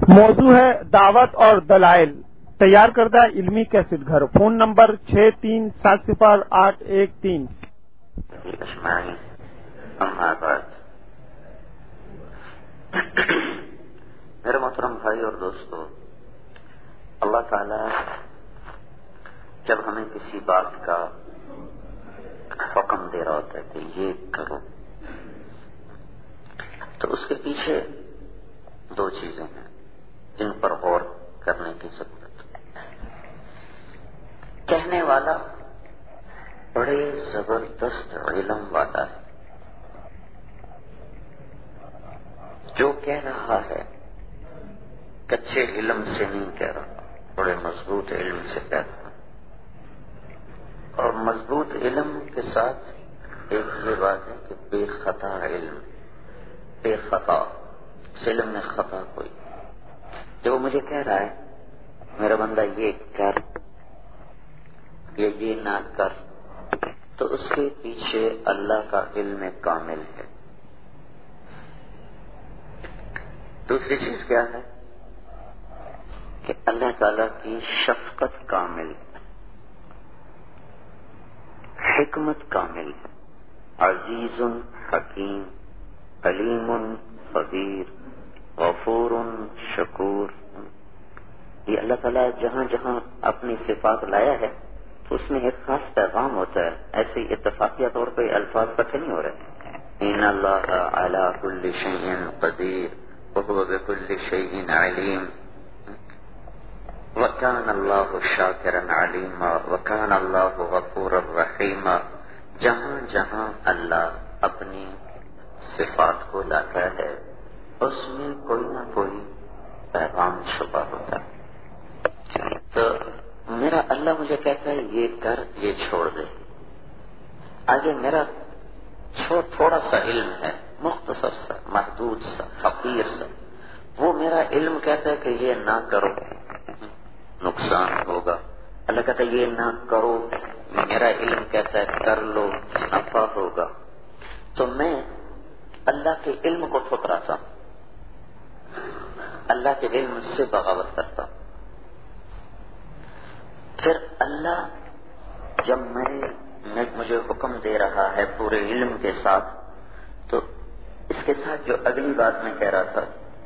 موضوع ہے دعوت اور دلائل، تیار کردہ علمی کیسٹ گھر، فون نمبر 63708113۔ اما بعد، میرے محترم بھائی اور دوستو، اللہ تعالی جب ہمیں کسی بات کا حکم دے رہا ہوتا ہے کہ یہ کرو، تو اس کے پیچھے دو چیزیں ہیں جن پر غور کرنے کی ضرورت ہے۔ کہنے والا بڑے زبردست علم والا ہے، جو کہہ رہا ہے کچے علم سے نہیں کہہ رہا، بڑے مضبوط علم سے کہہ رہا۔ اور مضبوط علم کے ساتھ ایک یہ بات ہے کہ بے خطا علم، بے خطا، اس علم میں خطا کوئی۔ جو مجھے کہہ رہا ہے میرا بندہ یہ کر یا یہ نہ کر، تو اس کے پیچھے اللہ کا علم کامل ہے۔ دوسری چیز کیا ہے کہ اللہ تعالی کی شفقت کامل ہے، حکمت کامل ہے، عزیز حکیم، علیم خبیر، غفور شکور۔ یہ اللہ تعالیٰ جہاں جہاں اپنی صفات لایا ہے تو اس میں ایک خاص پیغام ہوتا ہے، ایسے اتفاقیہ طور پہ الفاظ اکٹھے نہیں ہو رہے۔ ان اللہ علی کل شیء قدیر وهو بكل شیء علیم وکان اللہ شاکرا علیما وکان اللہ غفورا رحیما۔ جہاں جہاں اللہ اپنی صفات کو لاتا ہے اس میں کوئی نہ کوئی پیغام چھپا ہوتا ہے۔ تو میرا اللہ مجھے کہتا ہے یہ کر، یہ چھوڑ دے۔ آگے میرا تھوڑا سا علم ہے، مختصر سا، محدود سا، فقیر سا، وہ میرا علم کہتا ہے کہ یہ نہ کرو، نقصان ہوگا۔ اللہ کہتا ہے یہ نہ کرو، میرا علم کہتا ہے کر لو، نفع ہوگا۔ تو میں اللہ کے علم کو ٹھکراتا ہوں، اللہ کے علم سے بغاوت کرتا ہوں۔ پھر اللہ جب مجھے حکم دے رہا ہے پورے علم کے ساتھ، تو اس کے ساتھ جو اگلی بات میں کہہ رہا تھا،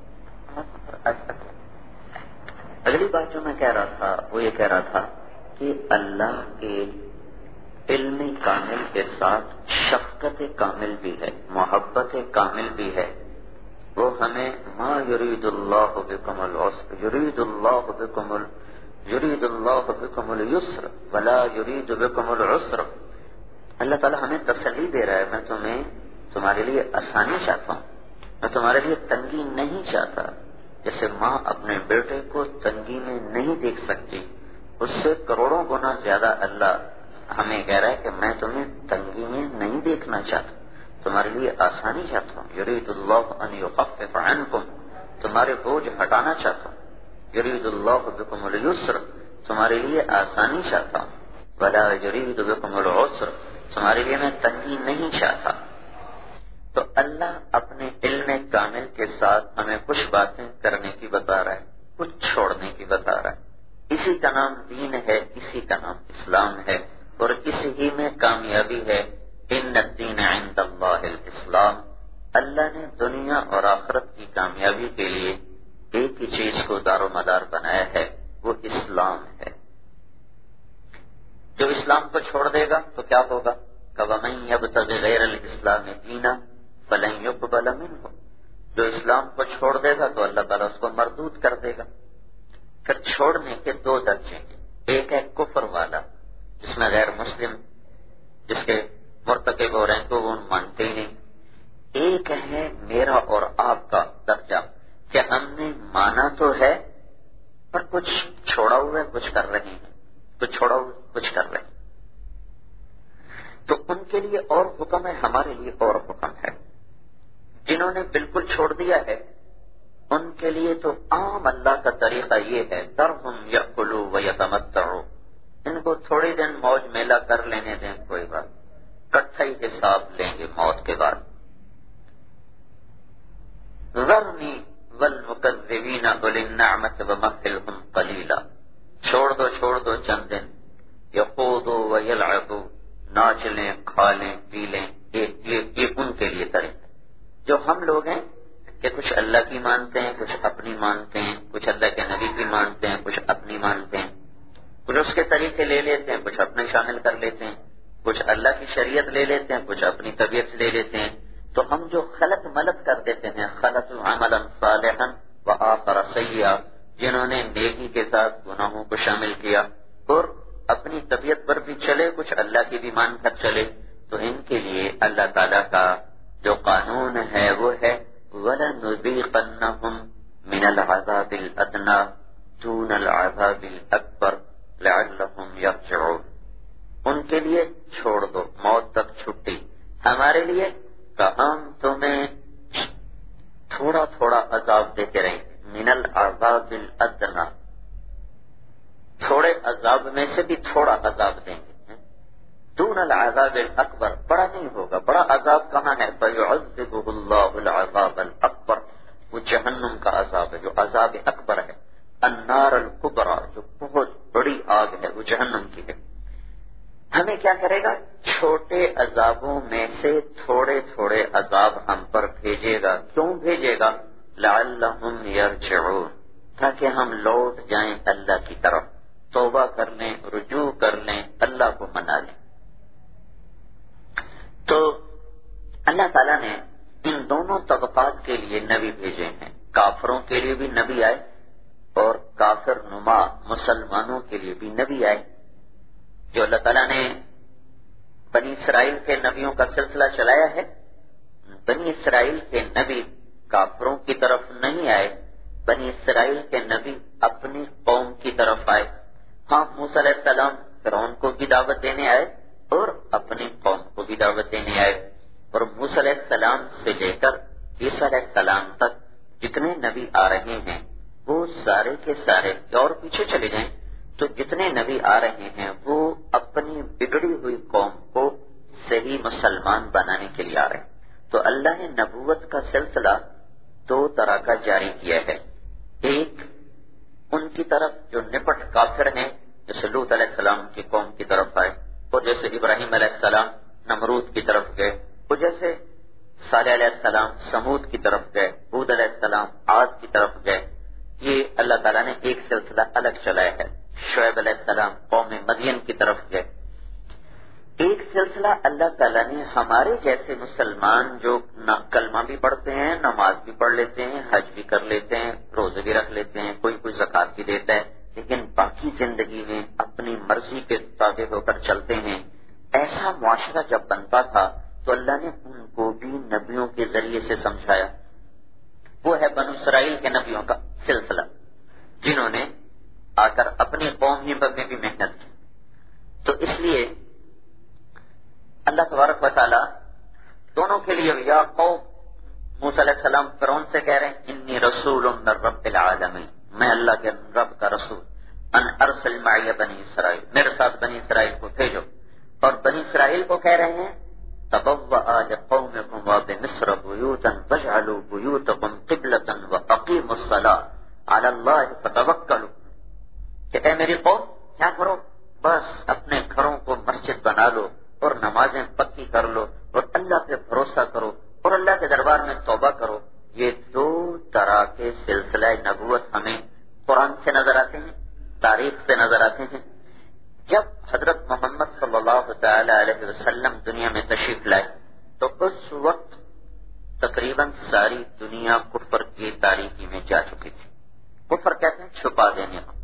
اگلی بات جو میں کہہ رہا تھا وہ یہ کہہ رہا تھا کہ اللہ کے علم کامل کے ساتھ شفقت کامل بھی ہے، محبت کامل بھی ہے۔ وہ ہمیں ما یرید اللہ بکم العسر یرید اللہ بکم اليسر ولا یرید بکم العسر۔ اللہ تعالیٰ ہمیں تسلی دے رہا ہے، میں تمہارے لیے آسانی چاہتا ہوں، میں تمہارے لیے تنگی نہیں چاہتا۔ جیسے ماں اپنے بیٹے کو تنگی میں نہیں دیکھ سکتی، اس سے کروڑوں گنا زیادہ اللہ ہمیں کہہ رہا ہے کہ میں تمہیں تنگی میں نہیں دیکھنا چاہتا، تمہارے لیے آسانی چاہتا ہوں۔ یرید اللہ ان یخفف عنکم، تمہارے بوجھ ہٹانا چاہتا ہوں۔ یرید اللہ بکم اليسر، تمہارے لیے آسانی چاہتا ہوں۔ ولا یرید بکم العسر، تمہارے لیے میں تنگی نہیں چاہتا۔ تو اللہ اپنے علم کامل کے ساتھ ہمیں کچھ باتیں کرنے کی بتا رہا ہے، کچھ چھوڑنے کی بتا رہا ہے۔ اسی کا نام دین ہے، اسی کا نام اسلام ہے، اور اسی ہی میں کامیابی ہے۔ ان الدین عند اللہ الاسلام، اللہ نے دنیا اور آخرت کی کامیابی کے لیے ایک ہی چیز کو دار و مدار بنایا ہے، وہ اسلام ہے۔ جو اسلام کو چھوڑ دے گا تو کیا ہوگا؟ وَمَن يَبْتَغِ غَيْرَ الْإِسْلَامِ دِينًا فَلَن يُقْبَلَ مِنْهُ، جو اسلام کو چھوڑ دے گا تو اللہ تعالیٰ اس کو مردود کر دے گا۔ پھر چھوڑنے کے دو درجے ہیں، ایک ہے کفر والا جس میں غیر مسلم جس کے مرتکب ہو رہے ہیں تو وہ مانتے ہی نہیں۔ ایک ہے میرا اور آپ کا درجہ کہ ہم نے مانا تو ہے پر کچھ چھوڑا ہوا ہے، کچھ کر رہے ہیں، کچھ چھوڑا ہوا کچھ کر رہے ہیں۔ تو ان کے لیے اور حکم ہے، ہمارے لیے اور حکم ہے۔ جنہوں نے بالکل چھوڑ دیا ہے ان کے لیے تو عام اللہ کا طریقہ یہ ہے، ذرہم یأکلوا ویتمتعوا، ان کو تھوڑی دن موج میلہ کر لینے دیں، کوئی بات، کٹھا ہی حساب لیں گے موت کے بعد۔ ذرنی والمکذبین اولی النعمۃ ومهلهم قلیلا، چھوڑ دو چند دن، یخوضوا ویلعبوا، ناچ لیں کھا لیں پی لیں، یہ ان کے لیے طریقہ جو ہم لوگ ہیں کہ کچھ اللہ کی مانتے ہیں، کچھ اپنی مانتے ہیں، کچھ اللہ کے نبی کی مانتے ہیں، کچھ اپنی مانتے ہیں، کچھ اس کے طریقے لے لیتے ہیں، کچھ اپنے شامل کر لیتے ہیں، کچھ اللہ کی شریعت لے لیتے ہیں، کچھ اپنی طبیعت لے لیتے ہیں۔ تو ہم جو خلط ملط کر دیتے ہیں، خلط عملا صالحا وآخر سیئا، جنہوں نے نیکی کے ساتھ گناہوں کو شامل کیا اور اپنی طبیعت پر بھی چلے، کچھ اللہ کی بھی مان کر چلے، تو ان کے لیے اللہ تعالیٰ کا جو قانون ہے وہ ہے وَلَنُذِيقَنَّهُمْ مِنَ الْعَذَابِ الْأَدْنَىٰ دُونَ الْعَذَابِ الْأَكْبَرِ لَعَلَّهُمْ يَرْجِعُونَ۔ ان کے لیے چھوڑ دو موت تک چھٹی، ہمارے لیے کہ ہم تمہیں تھوڑا تھوڑا عذاب دیتے رہیں، من العذاب الادنی، تھوڑے عذاب میں سے بھی تھوڑا عذاب دیں گے، دون العذاب الاکبر، بڑا نہیں ہوگا، بڑا عذاب کہاں ہے؟ فَيُعَذِّبُهُ اللَّهُ الْعَذَابَ الْأَكْبَرَ، وہ جہنم کا عذاب ہے جو عذاب اکبر ہے، النار الکبریٰ، جو بہت بڑی آگ ہے، وہ جہنم کی ہے۔ ہمیں کیا کرے گا؟ چھوٹے عذابوں میں سے تھوڑے تھوڑے عذاب ہم پر بھیجے گا۔ کیوں بھیجے گا؟ لعلہم یرجعون، تاکہ ہم لوٹ جائیں اللہ کی طرف، توبہ کر لیں، رجوع کر لیں، اللہ کو منا لیں۔ تو اللہ تعالیٰ نے ان دونوں طبقات کے لیے نبی بھیجے ہیں، کافروں کے لیے بھی نبی آئے اور کافر نما مسلمانوں کے لیے بھی نبی آئے۔ جو اللہ تعالیٰ نے بنی اسرائیل کے نبیوں کا سلسلہ چلایا ہے، بنی اسرائیل کے نبی کافروں کی طرف نہیں آئے، بنی اسرائیل کے نبی اپنی قوم کی طرف آئے۔ ہاں موسیٰ علیہ السلام فرعون کو بھی دعوت دینے آئے اور اپنی قوم کو بھی دعوت دینے آئے، اور موسیٰ علیہ السلام سے لے کر عیسیٰ علیہ السلام تک جتنے نبی آ رہے ہیں وہ سارے کے سارے، اور پیچھے چلے جائیں تو جتنے نبی آ رہے ہیں وہ اپنی بگڑی ہوئی قوم کو صحیح مسلمان بنانے کے لیے آ رہے ہیں۔ تو اللہ نے نبوت کا سلسلہ دو طرح کا جاری کیا ہے، ایک ان کی طرف جو نپٹ کافر ہیں، جیسے لوط علیہ السلام کی قوم کی طرف آئے، اور جیسے ابراہیم علیہ السلام نمرود کی طرف گئے، اور جیسے صالح علیہ السلام سمود کی طرف گئے، ہود علیہ السلام عاد کی طرف گئے۔ یہ اللہ تعالیٰ نے ایک سلسلہ الگ چلایا ہے۔ شعیب علیہ السلام قوم مدین کی طرف گئے۔ ایک سلسلہ اللہ تعالیٰ نے ہمارے جیسے مسلمان جو کلمہ بھی پڑھتے ہیں، نماز بھی پڑھ لیتے ہیں، حج بھی کر لیتے ہیں، روزے بھی رکھ لیتے ہیں، کوئی زکوٰۃ بھی دیتا ہے، لیکن باقی زندگی میں اپنی مرضی کے تابع ہو کر چلتے ہیں، ایسا معاشرہ جب بنتا تھا تو اللہ نے ان کو بھی نبیوں کے ذریعے سے سمجھایا۔ وہ ہے بنو اسرائیل کے نبیوں کا سلسلہ، جنہوں نے آ کر اپنی قوم ہی پر میں بھی محنت کی۔ تو اس لیے اللہ تبارک و تعالی دونوں کے لیے، یا قوم، موسیٰ علیہ السلام فرعون سے کہہ رہے ہیں انی رسول من رب العالمین، میں اللہ کے رب کا رسول، ان ارسل معی بنی اسرائیل، میرے ساتھ بنی اسرائیل کو بھیجو، اور بنی اسرائیل کو کہہ رہے ہیں تبوأ لقومکم وبمصر بیوتا واجعلوا بیوتکم قبلۃ واقیموا الصلاۃ علی اللہ فتوکلوا، کہ اے میری قوم کیا کرو، بس اپنے گھروں کو مسجد بنا لو اور نمازیں پکی کر لو اور اللہ پہ بھروسہ کرو اور اللہ کے دربار میں توبہ کرو۔ یہ دو طرح کے سلسلہ نبوت ہمیں قرآن سے نظر آتے ہیں، تاریخ سے نظر آتے ہیں۔ جب حضرت محمد صلی اللہ تعالی علیہ وسلم دنیا میں تشریف لائے تو اس وقت تقریباً ساری دنیا کفر کی تاریکی میں جا چکی تھی۔ کفر کہتے ہیں چھپا دینے کو،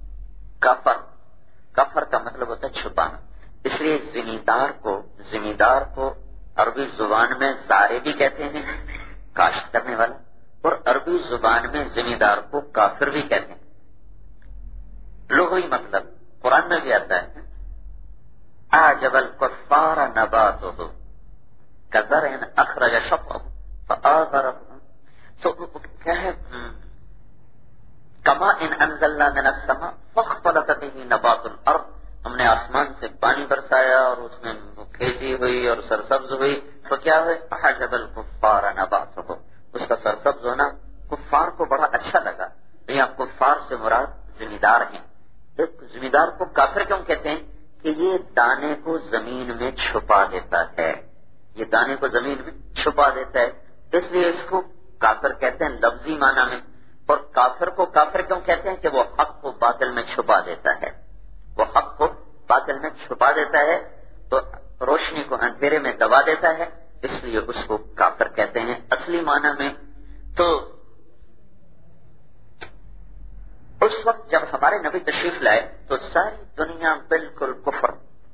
کفر کا مطلب ہوتا ہے چھپانا۔ اس لیے زمیندار کو عربی زبان میں زارع بھی کہتے ہیں، کاشت کرنے والا، اور عربی زبان میں زمیندار کو کافر بھی کہتے ہیں۔ لغوی مطلب قرآن میں بھی آتا ہے اعجب الکفار نباتہ کزرع اخرج شطأہ فآزرہ، تو کیا ہے، کما ان انزلنا من السماء فاختلط به نبات الارض، ہم نے آسمان سے پانی برسایا اور اس میں کھیتی ہوئی اور سرسبز ہوئی، تو کیا ہوئے اعجب الکفار نباتہ، اس کا سرسبز ہونا کفار کو بڑا اچھا لگا. یہاں کفار سے مراد زمیندار ہیں. ایک زمیندار کو کافر کیوں کہتے ہیں؟ کہ یہ دانے کو زمین میں چھپا دیتا ہے. یہ دانے کو زمین میں چھپا دیتا ہے، اس لیے اس کو کافر کہتے ہیں لفظی معنی میں. اور کافر کو کافر کیوں کہتے ہیں؟ کہ وہ حق کو باطل میں چھپا دیتا ہے. وہ حق کو باطل میں چھپا دیتا ہے تو روشنی کو اندھیرے میں دبا دیتا ہے، اس لیے اس کو کافر کہتے ہیں اصلی معنی میں. تو اس وقت جب ہمارے نبی تشریف لائے تو ساری دنیا بالکل کفر،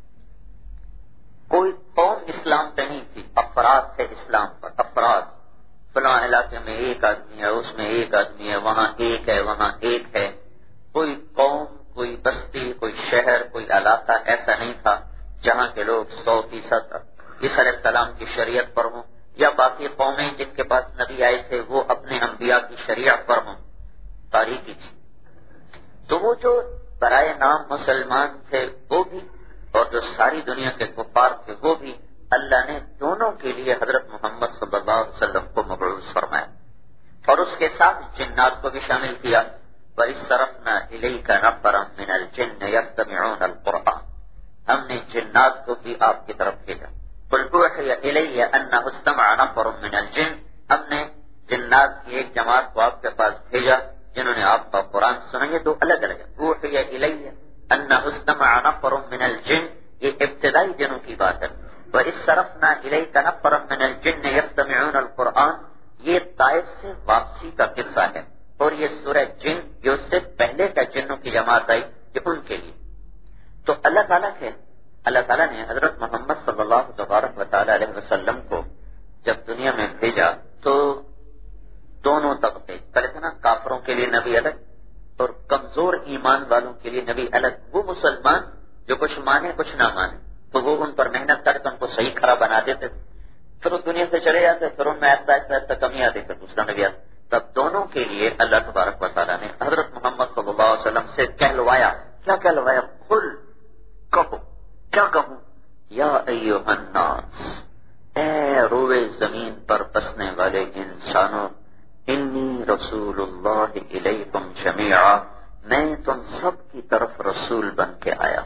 کوئی قوم اسلام پہ نہیں تھی. افراد تھے اسلام پر، افراد. فلاں علاقے میں ایک آدمی ہے، اس میں ایک آدمی ہے، وہاں ایک ہے، وہاں ایک ہے. کوئی قوم، کوئی بستی، کوئی شہر، کوئی علاقہ ایسا نہیں تھا جہاں کے لوگ 100% عیسیٰ علیہ السلام کی شریعت پر ہوں، یا باقی قومیں جن کے پاس نبی آئے تھے وہ اپنے انبیاء کی شریعت پر ہوں. تاریخی تھی. تو وہ جو برائے نام مسلمان تھے وہ بھی، اور جو ساری دنیا کے کفار تھے وہ بھی، اللہ نے دونوں کے لیے حضرت محمد صلی اللہ علیہ وسلم کو مبعوث فرمایا. اور اس کے ساتھ جنات کو بھی شامل کیا. وَإِصْرَفْنَا إِلَيْكَ نَفَرًا مِنَ الْجِنِّ يَسْتَمِعُونَ الْقُرْآنَ، ہم نے جنات کو بھی آپ کی طرف بھیجا. قُلْ أُوحِيَ إِلَيَّ أَنَّهُ اسْتَمَعَ نَفَرٌ مِنَ الْجِنِّ، ہم نے جنات کی ایک جماعت کو آپ کے پاس بھیجا جنہوں نے آپ کا قرآن سنا. یہ دو الگ الگ ہے. أُوحِيَ إِلَيَّ أَنَّهُ اسْتَمَعَ نَفَرٌ مِنَ الْجِنِّ، یہ ابتدائی جنوں کی بات ہے. وَإِصْرَفْنَا إِلَيْكَ نَفَرًا مِنَ الْجِنِّ يَسْتَمِعُونَ الْقُرْآنَ، یہ طائف سے واپسی کا قصہ ہے. اور یہ سورہ جن جو اس سے پہلے کا جنوں کی جماعت آئی یہ ان کے لیے. تو اللہ تعالیٰ نے حضرت محمد صلی اللہ تبارک و تعالی علیہ وسلم کو جب دنیا میں بھیجا تو دونوں طبقے، پہلے تھا نا کافروں کے لیے نبی الگ اور کمزور ایمان والوں کے لیے نبی الگ. وہ مسلمان جو کچھ مانے کچھ نہ مانے تو وہ ان پر محنت کر کے ان کو صحیح کھڑا بنا دیتے تھے. پھر وہ دنیا سے چلے جاتے، پھر ان میں آہستہ آہستہ کمی آتی، پھر دوسرا نبی آتا. تب دونوں کے لیے اللہ تبارک و تعالیٰ نے حضرت محمد صلی اللہ علیہ وسلم سے کہلوایا. کیا کہلوایا؟ قل، کہو. کیا کہوں؟ یا ایھا الناس، اے روئے زمین پر بسنے والے انسانوں، انی رسول اللہ الیکم جمیعا، میں تم سب کی طرف رسول بن کے آیا.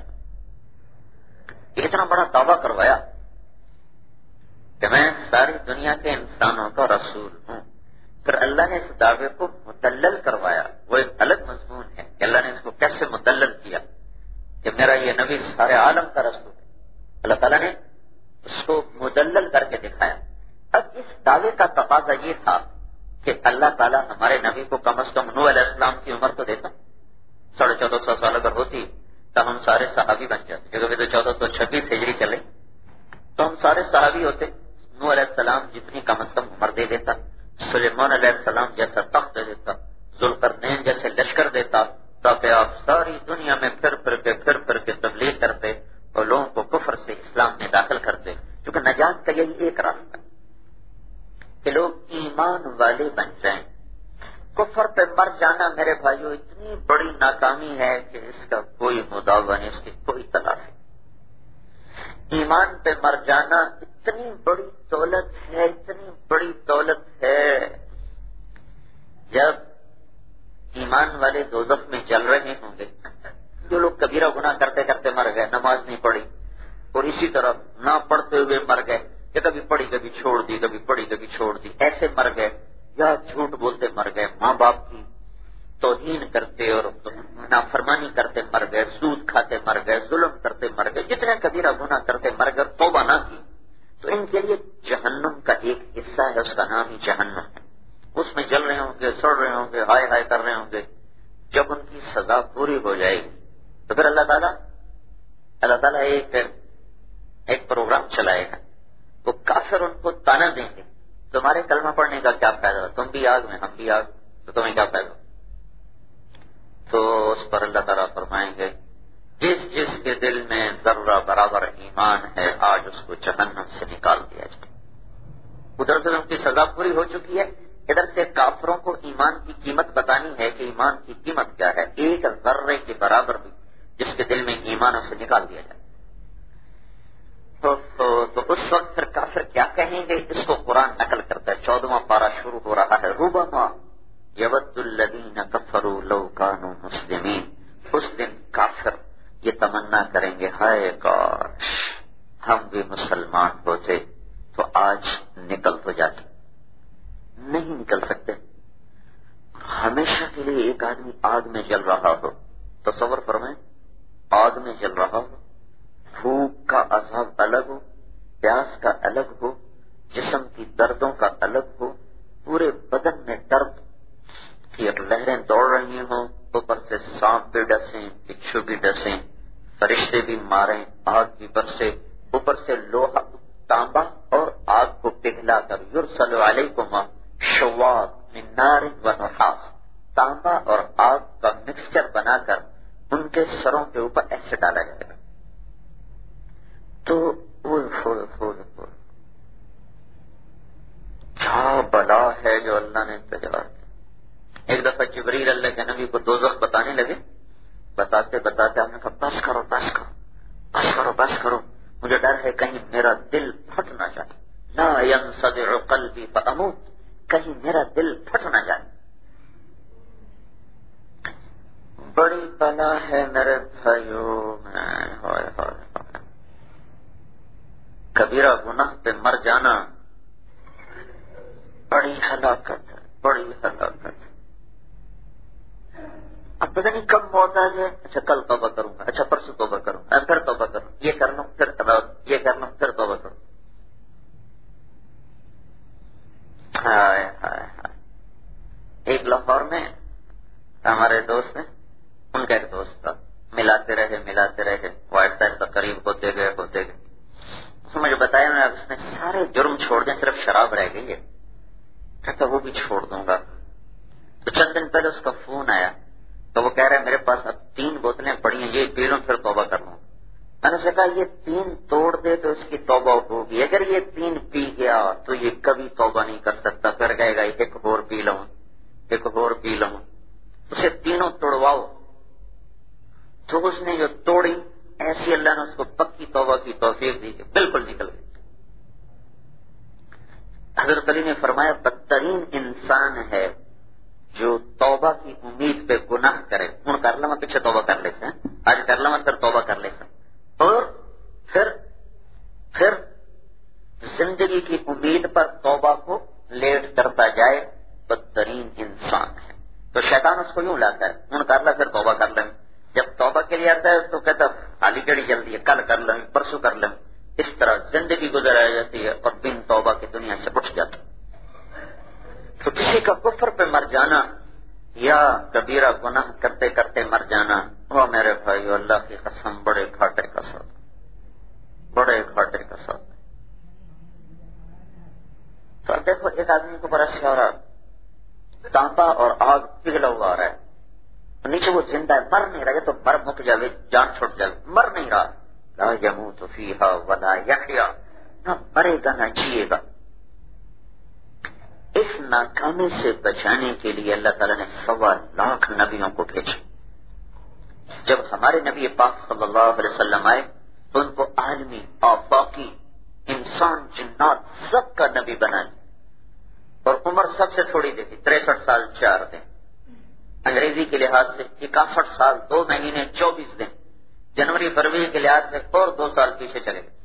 اتنا بڑا دعویٰ کروایا کہ میں ساری دنیا کے انسانوں کا رسول ہوں. پھر اللہ نے اس دعوے کو مدلل کروایا. وہ ایک الگ مضمون ہے کہ اللہ نے اس کو کیسے مدلل کیا کہ میرا یہ نبی سارے عالم کا رسول ہے. اللہ تعالیٰ نے اس کو مدلل کر کے دکھایا. اب اس دعوے کا تقاضا یہ تھا کہ اللہ تعالیٰ ہمارے نبی کو کم از کم نوح علیہ السلام کی عمر تو دیتا. 1450 سال اگر ہوتی تو ہم سارے صحابی بن جاتے. جگہ تو 1426 ہجری چلے تو ہم سارے صحابی ہوتے. نوح علیہ السلام جتنی کم از کم عمر دے دیتا، سلیمان علیہ السلام جیسا تخت دے دیتا، ذوالقرنین جیسے لشکر دیتا، تاکہ آپ ساری دنیا میں پھر پھر کے تبلیغ کرتے اور لوگوں کو کفر سے اسلام میں داخل کرتے. کیونکہ نجات کا یہی ایک راستہ کہ لوگ ایمان والے بن جائیں. کفر پہ مر جانا میرے بھائیو اتنی بڑی ناکامی ہے کہ اس کا کوئی مداوع نہیں، اس کی کوئی تلافی. ایمان پہ مر جانا اتنی بڑی دولت ہے، اتنی بڑی دولت ہے. جب ایمان والے دوزخ میں جل رہے ہوں گے، جو لوگ کبیرہ گناہ کرتے کرتے مر گئے، نماز نہیں پڑھی اور اسی طرح نہ پڑھتے ہوئے مر گئے، کہ کبھی پڑھی کبھی چھوڑ دی، کبھی پڑھی کبھی چھوڑ دی، ایسے مر گئے، یا جھوٹ بولتے مر گئے، ماں باپ کی توہین کرتے اور نافرمانی کرتے مر گئے، سود کھاتے مر گئے، ظلم کرتے مر گئے، جتنے کبیرہ گناہ کرتے مر گئے، توبہ نہ کی تو ان کے لیے جہنم کا ایک حصہ ہے، اس کا نام ہی جہنم ہے. اس میں جل رہے ہوں گے، سڑ رہے ہوں گے، ہائے ہائے کر رہے ہوں گے. جب ان کی سزا پوری ہو جائے گی تو پھر اللہ تعالیٰ ایک پروگرام چلائے گا. وہ کافر ان کو تانا دیں گے، تمہارے کلمہ پڑھنے کا کیا فائدہ، تم بھی آگ میں ہم بھی آگ، تو تمہیں کیا فائدہ. تو اس پر اللہ تعالیٰ فرمائیں گے جس کے دل میں ذرہ برابر ایمان ہے آج اس کو جہنم سے نکال دیا جائے. ادھر سے ان کی سزا پوری ہو چکی ہے، ادھر سے کافروں کو ایمان کی قیمت بتانی ہے کہ ایمان کی قیمت کیا ہے. ایک ذرے کے برابر بھی جس کے دل میں ایمان اسے نکال دیا جائے. تو اس وقت پھر کافر کیا کہیں گے، اس کو قرآن نقل کرتا ہے. 14واں پارہ شروع ہو رہا ہے. ربما یود الذین کفروا لو کانوا مسلمین، اس دن کافر یہ تمنا کریں گے ہائے کاش ہم بھی مسلمان ہوتے تو آج نکل تو جاتے، نہیں نکل سکتے۔ ہمیشہ کے لیے ایک آدمی آگ میں جل رہا ہو، تصور فرمائیں، آگ میں جل رہا ہو، بھوک کا عذاب الگ ہو، پیاس کا الگ ہو، جسم کی دردوں کا الگ ہو، پورے بدن میں درد کی لہریں دوڑ رہی ہوں، اوپر سے سانپ بھی ڈسیں، بچھو بھی ڈسیں، فرشتے بھی ماریں، آگ بھی برسے، اوپر سے لوہا تانبا اور آگ کو پگھلا کر یرسل علیکم شواظ من نار و نحاس، تانبا اور آگ کا مکسچر بنا کر ان کے سروں کے اوپر ایسے ڈالا جائے گا۔ تو کیا بلا ہے جو اللہ نے تجار کی۔ ایک دفعہ جبریل اللہ کے نبی کو دوزخ بتانے لگے، بتاتے بتاتے آپ نے کہا بس کرو بس کرو بس کرو بس کرو، مجھے ڈر ہے کہیں میرا دل پھٹ نہ جائے، لا ينصدع قلبی فاموت، کہیں میرا دل پھٹ نہ جائے۔ بڑی بلا ہے میرے بھائیوں میں، کبیرہ گناہ پہ مر جانا بڑی ہلاکت ہے، بڑی ہلاکت ہے۔ اب پتہ نہیں کب موت آ جائے، اچھا کل توبہ کروں گا، اچھا پرسوں توبہ کروں گا، پھر توبہ کروں، یہ کر لوں پھر یہ کر لوں پھر توبہ کروں۔ ہائے ہائے ہائے۔ ایک لاہور میں ہمارے دوست ہیں، ان کا ایک دوست تھا، ملاتے رہے وہ آہستہ آہستہ قریب ہوتے گئے۔ اس نے مجھے بتایا اب اس نے سارے جرم چھوڑ دیں، صرف شراب رہ گئی ہے، کہتا وہ بھی چھوڑ دوں گا۔ تو چند دن پہلے اس کا فون آیا تو وہ کہہ رہا ہے میرے پاس اب 3 بوتلیں پڑی ہیں، یہ پی لوں پھر توبہ کر لوں۔ میں نے اسے کہا یہ 3 توڑ دے تو اس کی توبہ ہوگی، اگر یہ 3 پی گیا تو یہ کبھی توبہ نہیں کر سکتا، پھر کہے گا ایک اور پی لوں ایک اور پی لوں، اسے تینوں توڑواؤ۔ تو اس نے جو توڑی ایسی اللہ نے اس کو پکی توبہ کی توفیق دی کہ بالکل نکل گئی۔ حضرت علی نے فرمایا بدترین انسان ہے جو توبہ کی امید پہ گناہ کرے، ہوں کر لما پیچھے توبہ کر لیتے ہیں، آج کر لما پھر توبہ کر لیتے ہیں، اور پھر زندگی کی امید پر توبہ کو لیٹ کرتا جائے، بدترین انسان ہے۔ تو شیطان اس کو یوں لاتا ہے، ہوں کر لا پھر توبہ کر لیں، جب توبہ کے لیے آتا ہے تو کہتا حالی گڑی جلدی ہے، کل کر لیں پرسوں کر لیں، اس طرح زندگی گزرائی جاتی ہے اور بن توبہ کی دنیا سے اٹھ جاتا ہے۔ تو کسی کا کفر پہ مر جانا یا کبیرہ گناہ کرتے کرتے مر جانا، وہ میرے بھائی اللہ کی قسم بڑے گھاٹے کا سودا، بڑے گھاٹے کا سودا۔ تو اب دیکھو ایک آدمی کو بڑا شورا تانبا اور آگ پگھلا ہوا آ رہا ہے، نیچے وہ زندہ ہے، مر نہیں رہا، تو مر مک جائے، جان چھوٹ جائے، مر نہیں رہا، لا يموت فیہا ولا یحیا، نہ مرے گا نہ جیے گا۔ اس ناکامی سے بچانے کے لیے اللہ تعالیٰ نے 1.25 لاکھ نبیوں کو بھیجا۔ جب ہمارے نبی پاک صلی اللہ علیہ وسلم آئے تو ان کو عالمی، آفاقی، انسان، جنات سب کا نبی بنا دیا، اور عمر سب سے تھوڑی دی تھی، 63 سال 4 دن، انگریزی کے لحاظ سے 61 سال 2 مہینے 24 دن، جنوری فروری کے لحاظ سے اور 2 سال پیچھے چلے گئے۔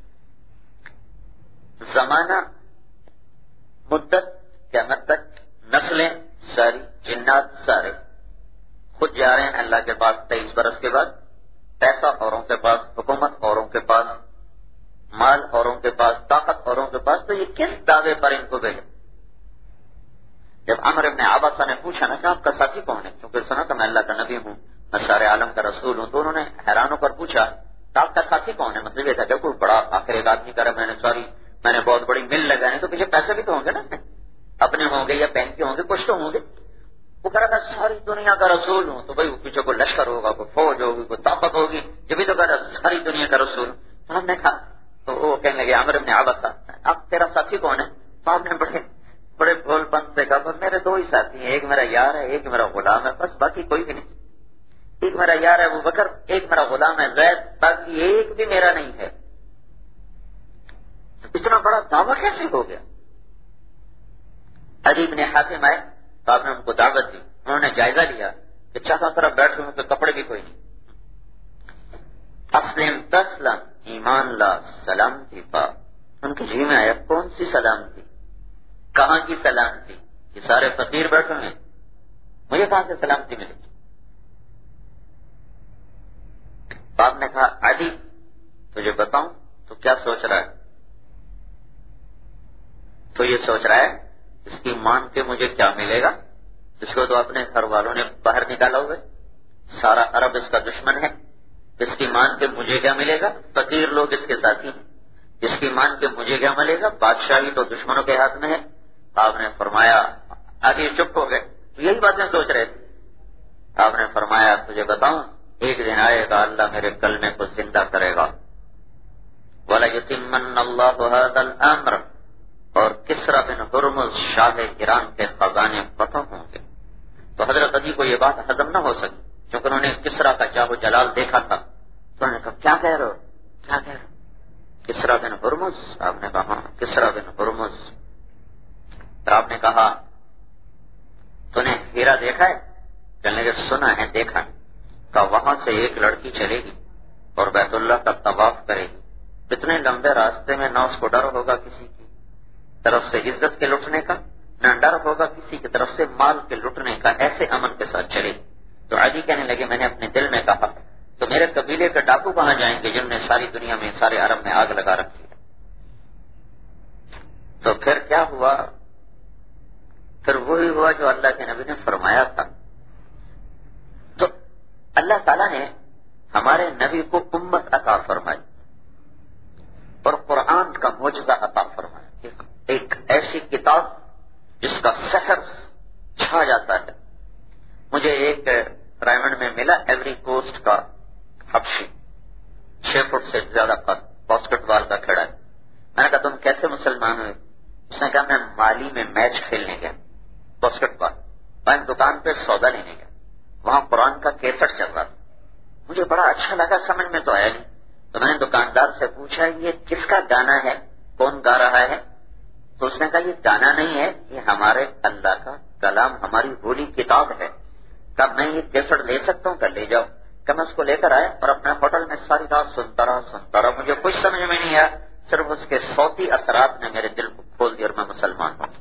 زمانہ، مدت، قیامت تک، نسلیں ساری، جنات سارے خود جا رہے ہیں اللہ کے پاس 23 برس کے بعد، پیسہ اوروں کے پاس، حکومت اوروں کے پاس، مال اوروں کے پاس، طاقت اوروں کے پاس، تو یہ کس دعوے پر ان کو بھیجا؟ جب عمر ابن عباسہ نے پوچھا نا کہ آپ کا ساتھی کون ہے، کیونکہ سنا کہ میں اللہ کا نبی ہوں، میں سارے عالم کا رسول ہوں، تو انہوں نے حیران ہو کر پوچھا کہ آپ کا ساتھی کون ہے؟ مطلب یہ تھا کہ کوئی بڑا آخر ایک آدمی کرا میں نے بہت بڑی مل لگائی، تو پیچھے پیسے بھی تو ہوں گے نا، اپنے ہوں گے یا بینک کے ہوں گے، کچھ تو ہوں گے۔ وہ کہہ رہا میں ساری دنیا کا رسول ہوں، تو بھائی پیچھے کوئی لشکر ہوگا، کوئی فوج ہوگی، کوئی طاقت ہوگی، جبھی تو کہہ رہا ساری دنیا کا رسول ہوں۔ تو ہم نے کہا، تو وہ کہنے لگے عمر ابن عباسہ اب تیرا ساتھی کون ہے؟ تو آپ نے بڑے بول پن سے کہا بس میرے 2 ہی ساتھی ہیں، ایک میرا یار ہے، ایک میرا غلام ہے، بس باقی کوئی بھی نہیں۔ ایک میرا یار ہے ابو بکر، ایک میرا غلام ہے زید، باقی ایک بھی میرا نہیں ہے۔ اتنا بڑا دعویٰ کیسے ہو گیا؟ عدی بن حاتم آئے تو آپ نے ان کو دعوت دی، انہوں نے جائزہ لیا کہ چاروں طرف بیٹھے ہوں کہ کپڑے بھی کوئی نہیں. اسلم تسلم، ایمان لا سلامتی پا. ان کی جی میں آیا کون سی سلامتی، کہاں کی سلامتی؟ یہ سارے فقیر بیٹھے ہیں، مجھے کہاں سے سلامتی ملے گی؟ باپ نے کہا علی تجھے بتاؤں تو کیا سوچ رہا ہے؟ تو یہ سوچ رہا ہے اس کی مان کے مجھے کیا ملے گا؟ اس کو تو اپنے گھر والوں نے باہر نکالا ہوا ہے، سارا عرب اس کا دشمن ہے، اس کی مان کے مجھے کیا ملے گا؟ فقیر لوگ اس کے ساتھی ہیں، اس کی مان کے مجھے کیا ملے گا؟ بادشاہی تو دشمنوں کے ہاتھ میں ہے. آپ نے فرمایا آگے چپ ہو گئے، یہی باتیں سوچ رہے تھے. آپ نے فرمایا تجھے بتاؤں ایک دن آئے گا اللہ میرے کلمے کو زندہ کرے گا. وَلَيُتِمَّنَّ اللَّهُ هَذَا الْأَمْرَ، اور کسرا بن ہرمز شاہ ایران کے خزانے فتح ہوں گے. تو حضرت علی کو یہ بات ہضم نہ ہو سکی کیونکہ انہوں نے کسرا کا جاہ و جلال دیکھا تھا. تو انہوں نے کہا کیا کہہ رہے ہو، کیا کہہ رہے ہو؟ کسرا بن ہرمز؟ آپ نے کہا ہاں کسرا بن ہرمز. پھر آپ نے کہا تو نے ہیرا دیکھا ہے؟ کہنے لگے سنا ہے دیکھا ہے. کہا وہاں سے ایک لڑکی چلے گی اور بیت اللہ کا طواف کرے گی. اتنے لمبے راستے میں نہ اس کو ڈر ہوگا کسی کی طرف سے عزت کے لٹنے کا، نہ ڈر ہوگا کسی کی طرف سے مال کے لٹنے کا، ایسے امن کے ساتھ چلے گی. تو علی کہنے لگے میں نے اپنے دل میں کہا تو میرے قبیلے کے ڈاکو کہاں جائیں گے جن نے ساری دنیا میں سارے عرب میں آگ لگا رکھی ہے؟ تو پھر کیا ہوا؟ پھر وہی ہوا جو اللہ کے نبی نے فرمایا تھا. تو اللہ تعالیٰ نے ہمارے نبی کو امت عطا فرمائی اور قرآن کا معجزہ عطا فرمایا، ایک ایسی کتاب جس کا سحر چھا جاتا ہے. مجھے ایک ڈائمنڈ میں ملا ایوری کوسٹ کا حبشی، 6 فٹ سے زیادہ باسکٹ بال کا کھیڑا ہے. میں نے کہا تم کیسے مسلمان ہوئے؟ اس نے کہا میں مالی میں میچ کھیلنے گیا باسکٹ بال، میں دکان پہ سودا لینے گیا، وہاں قرآن کا کیسٹ چل رہا تھا. مجھے بڑا اچھا لگا، سمجھ میں تو آیا نہیں. تو میں نے دکاندار سے پوچھا یہ کس کا گانا ہے، کون گا رہا ہے؟ تو اس نے کہا یہ گانا نہیں ہے، یہ ہمارے اللہ کا کلام، ہماری ہولی کتاب ہے. کب میں یہ کیسٹ لے سکتا ہوں؟ کہ لے جاؤ. کہ میں اس کو لے کر آیا اور اپنے ہوٹل میں ساری رات سنتا رہا. مجھے کچھ سمجھ میں نہیں آیا، صرف اس کے صوتی اثرات نے میرے دل کو کھول دیا اور میں مسلمان ہوں.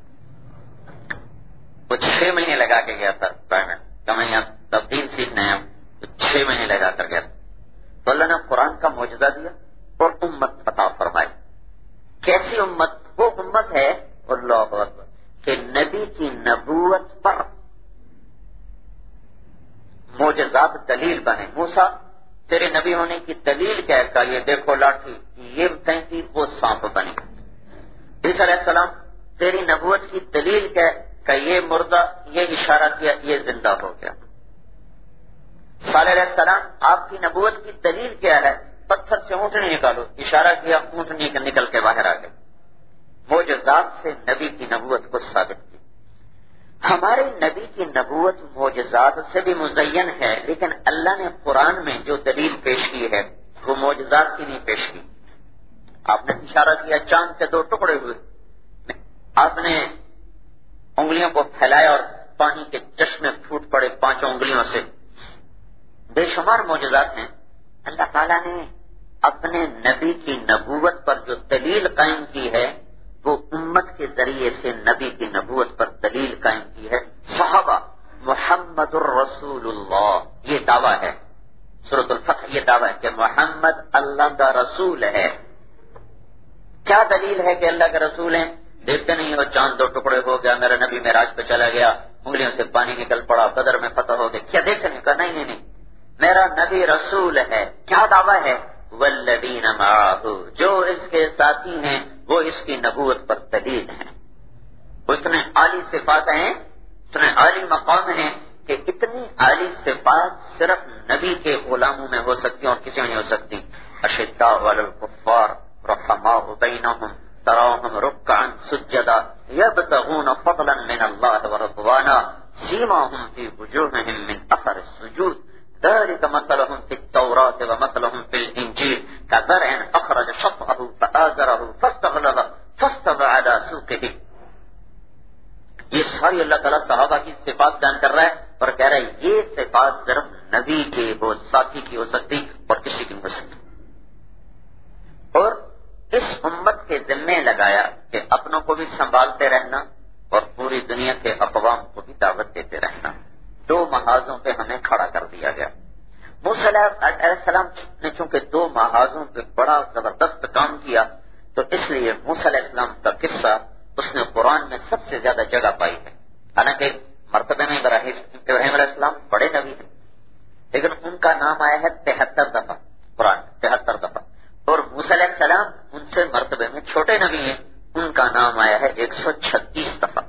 وہ 6 مہینے لگا کے گیا تھا پیمنٹ کہ میں یہاں تبدیل سیکھنے آیا ہوں، تو 6 مہینے لگا کر گیا. تو اللہ نے قرآن کا معجزہ دیا اور امت عطا فرمائی. کیسی امت؟ وہ امت ہے اللہ اکبر کہ نبی کی نبوت پر معجزات دلیل بنے. موسیٰ تیرے نبی ہونے کی دلیل کیا ہے؟ یہ دیکھو لاٹھی، یہ پھینکی وہ سانپ بنی. عیسیٰ علیہ السلام تیری نبوت کی دلیل کیا ہے؟ کہ یہ مردہ، یہ اشارہ کیا یہ زندہ ہو گیا. صالح علیہ السلام آپ کی نبوت کی دلیل کیا ہے؟ پتھر سے اونٹنی نکالو، اشارہ کیا اونٹنی نکل کے باہر آ گئے. معجزات سے نبی کی نبوت کو ثابت کی. ہمارے نبی کی نبوت معجزات سے بھی مزین ہے، لیکن اللہ نے قرآن میں جو دلیل پیش کی ہے وہ معجزات کی نہیں پیش کی. آپ نے اشارہ کیا چاند کے 2 ٹکڑے ہوئے، آپ نے انگلیوں کو پھیلایا اور پانی کے چشمے پھوٹ پڑے 5 انگلیوں سے. بے شمار معجزات ہیں. اللہ تعالیٰ نے اپنے نبی کی نبوت پر جو دلیل قائم کی ہے وہ امت کے ذریعے سے نبی کی نبوت پر دلیل قائم کی ہے. صحابہ محمد الرسول اللہ یہ دعویٰ ہے، سورۃ الفتح یہ دعویٰ ہے کہ محمد اللہ کا رسول ہے. کیا دلیل ہے کہ اللہ کے رسول ہیں؟ دیکھتے نہیں ہو چاند 2 ٹکڑے ہو گیا، میرا نبی معراج پہ چلا گیا، انگلیوں سے پانی نکل پڑا، بدر میں فتح ہو گیا، کیا دیکھتے نہیں؟ کہا نہیں، میرا نبی رسول ہے. کیا دعویٰ ہے؟ والذین معہ، جو اس کے ساتھی ہیں وہ اس کی نبوت پر دلیل ہیں. اتنے عالی صفات ہیں، اتنے عالی مقام ہیں کہ اتنی عالی صفات صرف نبی کے غلاموں میں ہو سکتی ہیں اور کسی میں نہیں ہو سکتی. اشداء علی الکفار رحماء بینہم تراہم رکعا سجدا یبتغون فضلا من اللہ ورضوانا سیماہم فی وجوہہم من اثر السجود ذلك مثلهم في التوراة ومثلهم في الإنجيل كزرع أخرج شطأه فآزره فاستغلظ فاستوى على سوقه. یہ ساری اللہ تعالیٰ صحابہ کی صفات بیان کر رہا ہے اور کہہ رہا ہے یہ صفات صرف نبی کے وہ ساتھی کی ہو سکتی اور کسی کی نہیں ہو سکتی. اور اس امت کے ذمے لگایا کہ اپنوں کو بھی سنبھالتے رہنا اور پوری دنیا کے اقوام کو بھی دعوت دیتے رہنا. 2 محاذوں پہ ہمیں کھڑا کر دیا گیا. موسیٰ علیہ السلام نے چونکہ 2 محاذوں پہ بڑا زبردست کام کیا تو اس لیے موسیٰ علیہ السلام کا قصہ اس نے قرآن میں سب سے زیادہ جگہ پائی ہے. حالانکہ مرتبہ میں ابراہیم علیہ السلام بڑے نبی ہیں لیکن ان کا نام آیا ہے 73 دفعہ قرآن 73 دفعہ. اور موسیٰ علیہ السلام ان سے مرتبے میں چھوٹے نبی ہیں, ان کا نام آیا ہے 136 دفعہ.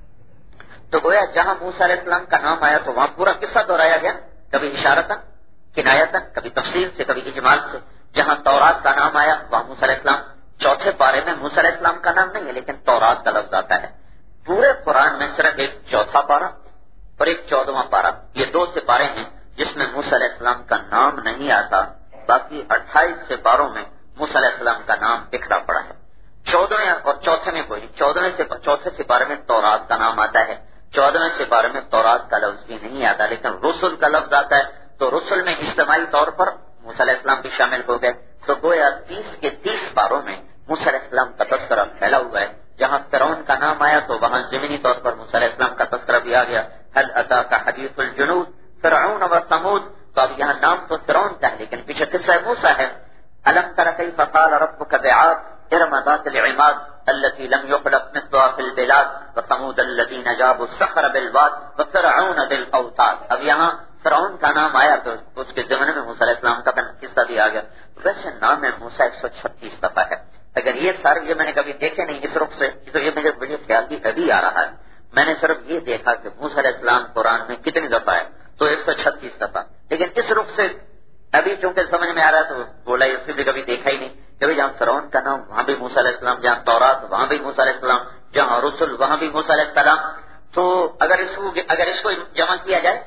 تو گویا جہاں موسیٰ علیہ السلام کا نام آیا تو وہاں پورا قصہ دہرایا گیا, کبھی اشارتاً کنایتاً کبھی تفصیل سے کبھی اجمال سے. جہاں تورات کا نام آیا وہاں موسیٰ علیہ السلام 4 پارے میں موسیٰ علیہ السلام کا نام نہیں ہے لیکن تورات کا لفظ آتا ہے. پورے قرآن میں صرف ایک 4 پارہ اور ایک 14واں پارہ, یہ 2 سپارے ہیں جس میں موسیٰ علیہ السلام کا نام نہیں آتا. باقی 28 سپاروں میں موسیٰ علیہ السلام کا نام بکھرا پڑا ہے. 14ویں اور 4تھے میں کوئی 14ویں سپارے میں تورات کا نام آتا ہے, 14ویں سپارے میں تورات کا لفظ بھی نہیں آتا لیکن رسل کا لفظ آتا ہے. تو رسل میں اجتماعی طور پر موسیٰ علیہ السلام بھی شامل ہو گئے. تو گویا 30 کے 30 پاروں میں موسیٰ علیہ السلام کا تذکرہ پھیلا ہوا ہے. جہاں فرعون کا نام آیا تو وہاں ضمنی طور پر موسیٰ علیہ السلام کا تذکرہ بھی آ گیا. هل اتاک حدیث الجنود فرعون و ثمود. تو اب یہاں نام تو فرعون کا ہے لیکن پیچھے قصہ موسیٰ ہے. الم تر کیف قال ربک بعاد ارم ذات العماد التي لم يخلق مثلها في البلاد وثمود الذين جابوا الصخر بالواد وفرعون بالاوتاد. اب یہاں فرعون کا نام آیا تو اس کے زمانے میں موسیٰ علیہ السلام کا قصہ بھی آ گیا. ویسے نام موسیٰ 136 دفعہ ہے. اگر یہ سارے یہ میں نے کبھی دیکھے نہیں اس رخ سے تو یہ مجھے خیال بھی ابھی آ رہا ہے. میں نے صرف یہ دیکھا کہ موسیٰ علیہ السلام قرآن میں کتنی دفعہ ہے تو 136 دفعہ. لیکن اس رخ سے ابھی چونکہ سمجھ میں آ رہا ہے تو بولا اس سے بھی کبھی دیکھا ہی نہیں. کبھی جہاں فرعون کا نام وہاں بھی موسیٰ علیہ السلام, جہاں تورات وہاں بھی موسیٰ علیہ السلام, جہاں رسل وہاں بھی موسیٰ علیہ السلام. تو اگر اس کو جمع کیا جائے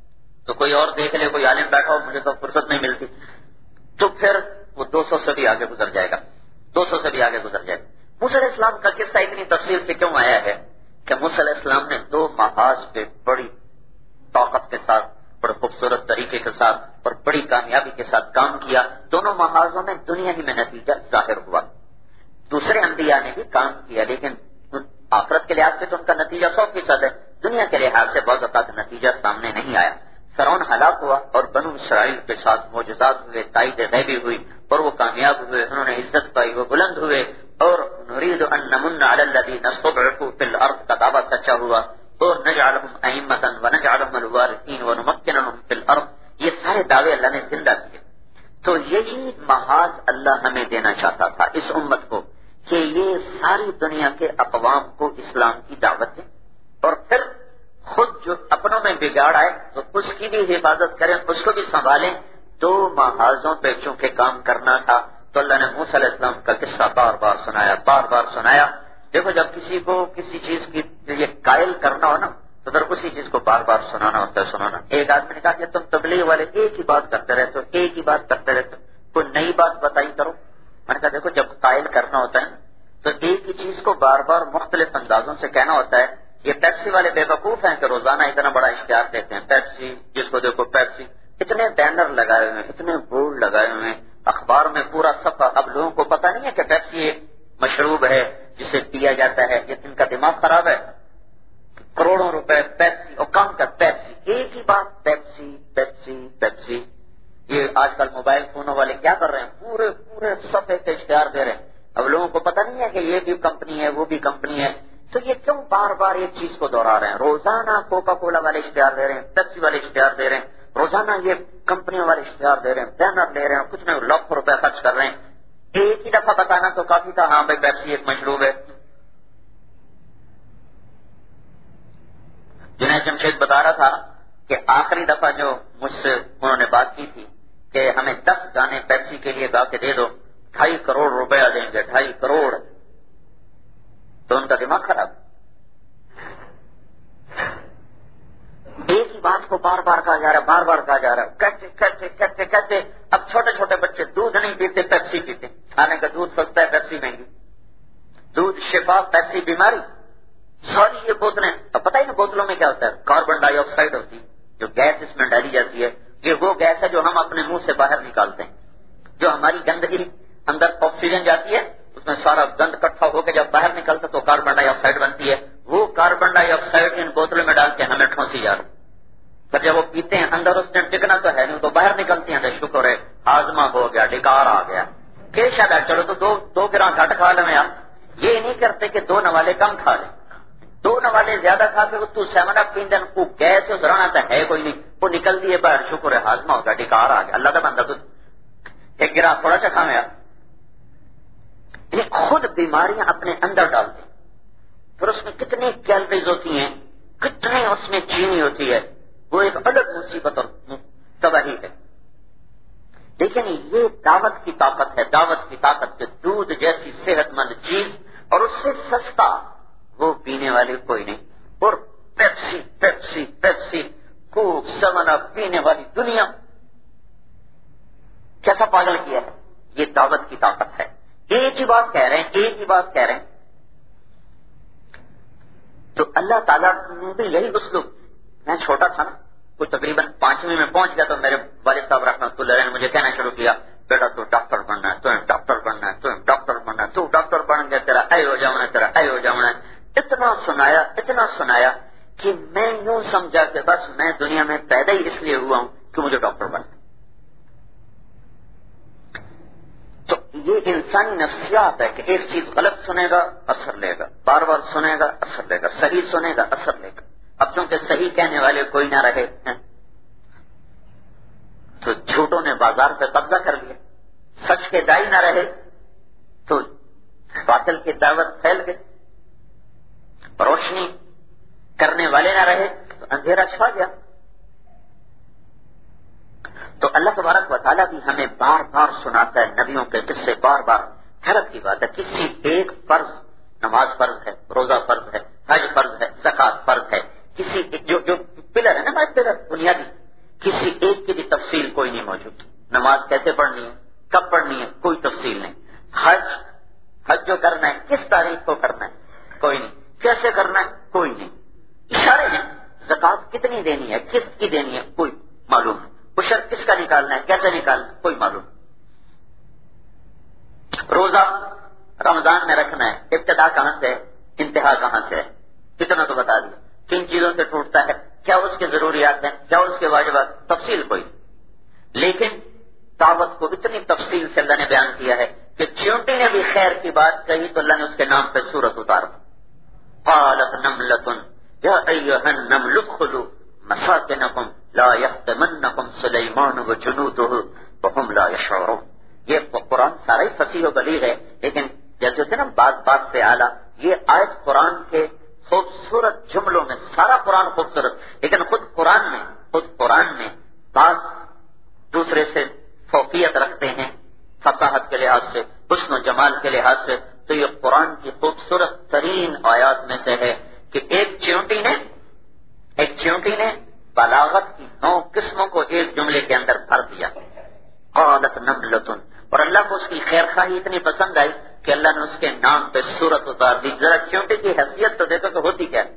تو کوئی اور دیکھ لے, کوئی عالم بیٹھا ہو, مجھے تو فرصت نہیں ملتی, تو پھر وہ 200 سے بھی آگے گزر جائے گا, 200 سے بھی آگے گزر جائے گا. موسیٰ علیہ السلام کا قصہ اتنی تفصیل سے کیوں آیا ہے کہ موسیٰ علیہ السلام نے 2 محاذ پہ بڑی طاقت کے ساتھ, بڑے خوبصورت طریقے کے ساتھ اور بڑی کامیابی کے ساتھ کام کیا. دونوں محاذوں میں دنیا ہی میں نتیجہ ظاہر ہوا. دوسرے انبیاء نے بھی کام کیا لیکن آخرت کے لحاظ سے تو ان کا نتیجہ 100% ہے, دنیا کے لحاظ سے بہت زیادہ نتیجہ سامنے نہیں آیا. فرعون ہلاک ہوا اور بنو اسرائیل کے ساتھ معجزات ہوئے, تائید غیبی ہوئی اور وہ کامیاب ہوئے, انہوں نے عزت پائی, وہ بلند ہوئے. اور نرید ان نمن علی الذین استضعفوا فی الارض کا دعویٰ سچا ہوا. اور نجعلہم ائمۃ ونجعلہم الوارثین ونمکن لہم فی الارض, یہ سارے دعوے اللہ نے زندہ کیے. تو یہی محاذ اللہ ہمیں دینا چاہتا تھا اس امت کو کہ یہ ساری دنیا کے اقوام کو اسلام کی دعوت دیں اور پھر خود جو اپنوں میں بگاڑ آئے تو اس کی بھی حفاظت کریں, اس کو بھی سنبھالیں. 2 محاذوں پہ چونکہ کام کرنا تھا تو اللہ نے موسیٰ علیہ السلام کا قصہ بار بار سنایا. دیکھو جب کسی کو کسی چیز کی یہ قائل کرنا ہو نا تو پھر اسی چیز کو بار بار سنانا ہوتا ہے. سنانا, ایک آدمی نے کہا کہ تم تبلیغ والے ایک ہی بات کرتے رہتے ہو, ایک ہی بات کرتے رہتے ہو, کوئی نئی بات بتائی کرو. میں نے کہا دیکھو جب قائل کرنا ہوتا ہے تو ایک ہی چیز کو بار بار مختلف اندازوں سے کہنا ہوتا ہے. یہ پیپسی والے بے وقوف ہیں کہ روزانہ اتنا بڑا اشتہار دیتے ہیں, پیپسی جس کو دیکھو پیپسی, اتنے بینر لگائے ہوئے ہیں, اتنے بورڈ لگائے ہوئے ہیں, اخبار میں پورا صفحہ. اب لوگوں کو پتہ نہیں ہے کہ پیپسی ایک مشروب ہے جسے پیا جاتا ہے. یہ ان کا دماغ خراب ہے. کروڑوں روپے پیپسی اور کام کا پیپسی, ایک ہی بات پیپسی پیپسی پیپسی. یہ آج کل موبائل فونوں والے کیا کر رہے ہیں, پورے صفحے کے اشتہار دے رہے ہیں. اب لوگوں کو پتہ نہیں ہے کہ یہ بھی کمپنی ہے وہ بھی کمپنی ہے. تو یہ کیوں بار بار ایک چیز کو دوہرا رہے ہیں؟ روزانہ کوکا کولا والے اشتہار دے رہے ہیں, پیپسی والے اشتہار دے رہے ہیں, روزانہ یہ کمپنیوں والے اشتہار دے رہے ہیں, بینر لے رہے ہیں, کچھ نہیں لاکھوں روپے خرچ کر رہے ہیں. ایک ہی دفعہ بتانا تو کافی تھا, ہاں بھائی پیپسی ایک مشروب ہے. جنید جمشید بتا رہا تھا کہ آخری دفعہ جو مجھ سے انہوں نے بات کی تھی کہ ہمیں 10 گانے پیپسی کے لیے گا کے دے دو, 2.5 کروڑ روپیہ دیں گے, 2.5 کروڑ. تو ان کا دماغ خراب. ایک ہی بات کو بار بار کہا جا رہا ہے, بار بار کہا جا رہا ہے, کہتے. اب چھوٹے چھوٹے بچے دودھ نہیں پیتے, پیپسی پیتے. کھانے کا دودھ سستا ہے, پیپسی مہنگی. دودھ شفا, پیپسی بیماری. ساری یہ بوتلیں, اب پتہ ہی نا بوتلوں میں کیا ہوتا ہے, کاربن ڈائی آکسائڈ ہوتی ہے. گیس اس میں ڈالی جاتی ہے، یہ وہ گیس ہے جو ہم اپنے منہ سے باہر نکالتے ہیں. جو ہماری گندگی اندر آکسیجن جاتی ہے، اس میں سارا گند اکٹھا ہو کے جب باہر نکلتا تو کاربن ڈائی آکسائڈ بنتی ہے. وہ کاربن ڈائی آکسائڈ ان بوتلوں میں ڈال کے ہمیں ٹھونسی جا رہی. پھر جب وہ پیتے ہیں اندر اس نے ٹکنا تو ہے نہیں، تو باہر نکلتی ہیں تو شکر ہے ہاضمہ ہو گیا، ڈکار آ گیا. کہ شاید چلو تو دو گرام گھٹ کھا لیں آپ. یہ نہیں کرتے کہ 2 نوالے کم کھا لیں. 2 نوالے زیادہ کھا کے تو 7 اپ پیندن کو گیس رہنا تو ہے کوئی نہیں، وہ نکل دیے باہر، شکر ہے ہاضمہ ہو گیا، ڈکار آ گیا. اللہ کا بندہ تو 1 گرام تھوڑا چکھا میں آپ. یہ خود بیماریاں اپنے اندر ڈالتے ہیں. پھر اس میں کتنی کیلریز ہوتی ہیں، کتنی اس میں چینی ہوتی ہے، وہ ایک الگ مصیبت اور تباہی ہے. لیکن یہ دعوت کی طاقت ہے، دعوت کی طاقت کے دودھ جیسی صحت مند چیز اور اس سے سستا وہ پینے والے کوئی نہیں. اور Pepsi Pepsi Pepsi Coke 7 up پینے والی دنیا کیسا پاگل کیا ہے. یہ دعوت کی طاقت ہے. ایک ہی بات کہہ رہے ہیں، ایک ہی بات کہہ رہے ہیں. تو اللہ تعالیٰ نے بھی یہی اسلوب. میں چھوٹا تھا نا، کوئی تقریباً 5ویں میں پہنچ گیا تو میرے والد صاحب رحمۃ اللہ علیہ نے مجھے کہنا شروع کیا، بیٹا تو ڈاکٹر بننا ہے، تو ڈاکٹر بننا ہے، تو ڈاکٹر بننا ہے، تو ڈاکٹر بن گیا تیرا اے ہو جانا ہے، تیرا اے ہو جانا ہے. اتنا سنایا کہ میں یوں سمجھا کہ بس میں دنیا میں پیدا ہی اس لیے ہوا ہوں کہ مجھے ڈاکٹر بننا. تو یہ انسانی نفسیات ہے کہ ایک چیز غلط سنے گا اثر لے گا، بار بار سنے گا اثر لے گا، صحیح سنے گا اثر لے گا. اب چونکہ صحیح کہنے والے کوئی نہ رہے ہیں تو جھوٹوں نے بازار پہ قبضہ کر لیا. سچ کے دائی نہ رہے تو باطل کی دعوت پھیل گئی. روشنی کرنے والے نہ رہے تو اندھیرا چھا گیا. تو اللہ تبارک و تعالیٰ بھی ہمیں بار بار سناتا ہے نبیوں کے قصے، بار بار. حیرت کی بات ہے، کسی ایک فرض، نماز فرض ہے، روزہ فرض ہے، حج فرض ہے، زکات فرض ہے، کسی جو پلر ہے نا، پلر بنیادی، کسی ایک کی بھی تفصیل کوئی نہیں موجود. نماز کیسے پڑھنی ہے، کب پڑھنی ہے، کوئی تفصیل نہیں. حج جو کرنا ہے کس تاریخ کو کرنا ہے کوئی نہیں، کیسے کرنا ہے کوئی نہیں. اشارے ہیں. زکات کتنی دینی ہے، کس کی دینی ہے کوئی معلوم نہیں. عشر کس کا نکالنا ہے، کیسے نکالنا ہے کوئی معلوم. روزہ رمضان میں رکھنا ہے، ابتدا کہاں سے ہے، انتہا کہاں سے ہے، کتنا تو بتا دیا. کن چیزوں سے ٹوٹتا ہے، کیا اس کے ضروریات ہیں، کیا اس کے واجبات، تفصیل کوئی. لیکن دعوت کو اتنی تفصیل سے اللہ نے بیان کیا ہے کہ چیونٹی نے بھی خیر کی بات کہی تو اللہ نے اس کے نام پہ سورت اتار دی. قالت نملۃ یا ایھا النمل ادخلوا مساکنکم لا یحطمنکم سلیمان وجنودہ وهم لا یشعرون. یہ قرآن سارا ہی فصیح و بلیغ ہے، لیکن جیسے ہوتے نا بات سے اعلیٰ، یہ آیت قرآن کے خوبصورت جملوں میں، سارا قرآن خوبصورت، لیکن خود قرآن میں بعض دوسرے سے فوقیت رکھتے ہیں فصاحت کے لحاظ سے، حسن و جمال کے لحاظ سے. تو یہ قرآن کی خوبصورت ترین آیات میں سے ہے کہ ایک چیونٹی نے بلاغت کی 9 قسموں کو ایک جملے کے اندر بھر دیا. قالت نملۃ، اور اللہ کو اس کی خیر خواہی اتنی پسند آئی کہ اللہ نے اس کے نام پہ سورت اتار دی. ذرا چیونٹی کی حیثیت تو دیکھو کہ ہوتی کیا ہے.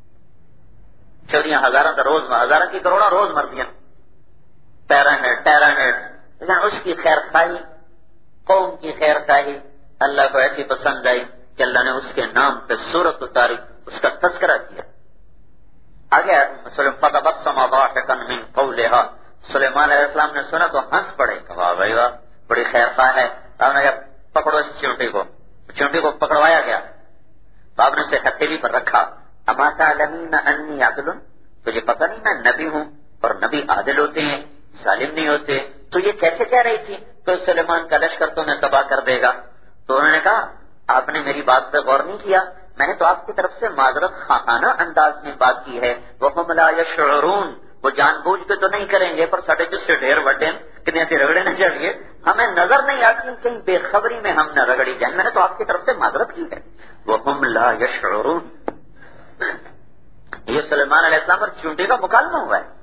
چوریاں ہزارہ کی کروڑوں روز مرتیاں، ٹیرانیڈ، لیکن اس کی خیر خواہی، قوم کی خیر خواہی اللہ کو ایسی پسند آئی کہ اللہ نے اس کے نام پہ سورت اتاری، اس کا تذکرہ کیا. آگے فتبسم ضاحکا من قولها، سلیمان علیہ السلام نے سنا تو ہنس پڑے کہ واہ بھائی واہ، بڑی خیر خواہ ہے. آپ نے کہا پکڑو اس چیونٹی کو پکڑوایا گیا تو آپ نے اسے ہتھیلی پر رکھا. اما تعلمین انی عدل، تجھے پتہ نہیں میں نبی ہوں اور نبی عادل ہوتے ہیں، ظالم نہیں ہوتے. تو یہ کیسے کہہ رہی تھی تو سلیمان کا لشکر تمہیں تباہ کر دے گا. تو انہوں نے کہا آپ نے میری بات پہ غور نہیں کیا، میں نے تو آپ کی طرف سے معذرت خواہانہ انداز میں بات کی ہے. وَهُمْ لَا يَشْعُرُونَ، وہ جان بوجھ کے تو نہیں کریں گے، پر ساڑھے جس سے ڈھیر وڈے کتنے سے رگڑے نہ چاہیے، ہمیں نظر نہیں آتی کہیں بے خبری میں ہم نہ رگڑی جائیں. میں نے تو آپ کی طرف سے معذرت کی ہے. وَهُمْ لَا يَشْعُرُونَ. یہ سلیمان علیہ السلام پر چونٹی کا مکالمہ ہوا ہے.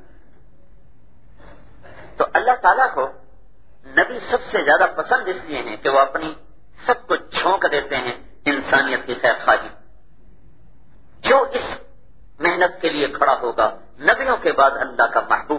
تو اللہ تعالیٰ کو نبی سب سے زیادہ پسند اس لیے ہیں کہ وہ اپنی سب کو جھونک دیتے ہیں انسانیت کی خیر خواہی. جو اس محنت کے لیے کھڑا ہوگا نبیوں کے بعد اللہ کا محبوب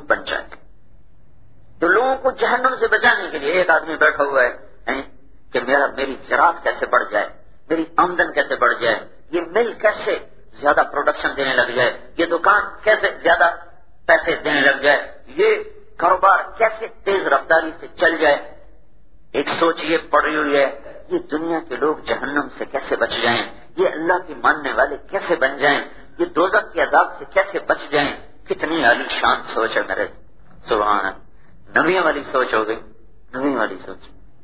جہنم سے بچانے کے لیے ایک آدمی بیٹھا ہوا ہے کہ میری زراعت کیسے بڑھ جائے، میری آمدن کیسے بڑھ جائے، یہ مل کیسے زیادہ پروڈکشن دینے لگ جائے، یہ دکان کیسے زیادہ پیسے دینے لگ جائے، یہ کاروبار کیسے تیز رفتاری سے چل جائے. ایک سوچ یہ پڑی ہوئی ہے، یہ دنیا کے لوگ جہنم سے کیسے بچ جائیں، یہ اللہ کے ماننے والے کیسے بن جائیں، یہ دوزخ کے عذاب سے کیسے بچ جائیں. کتنی عالی شان سوچ ہے میرے، سبحان اللہ. نبیوں والی سوچ ہو گئی، نبی والی سوچ.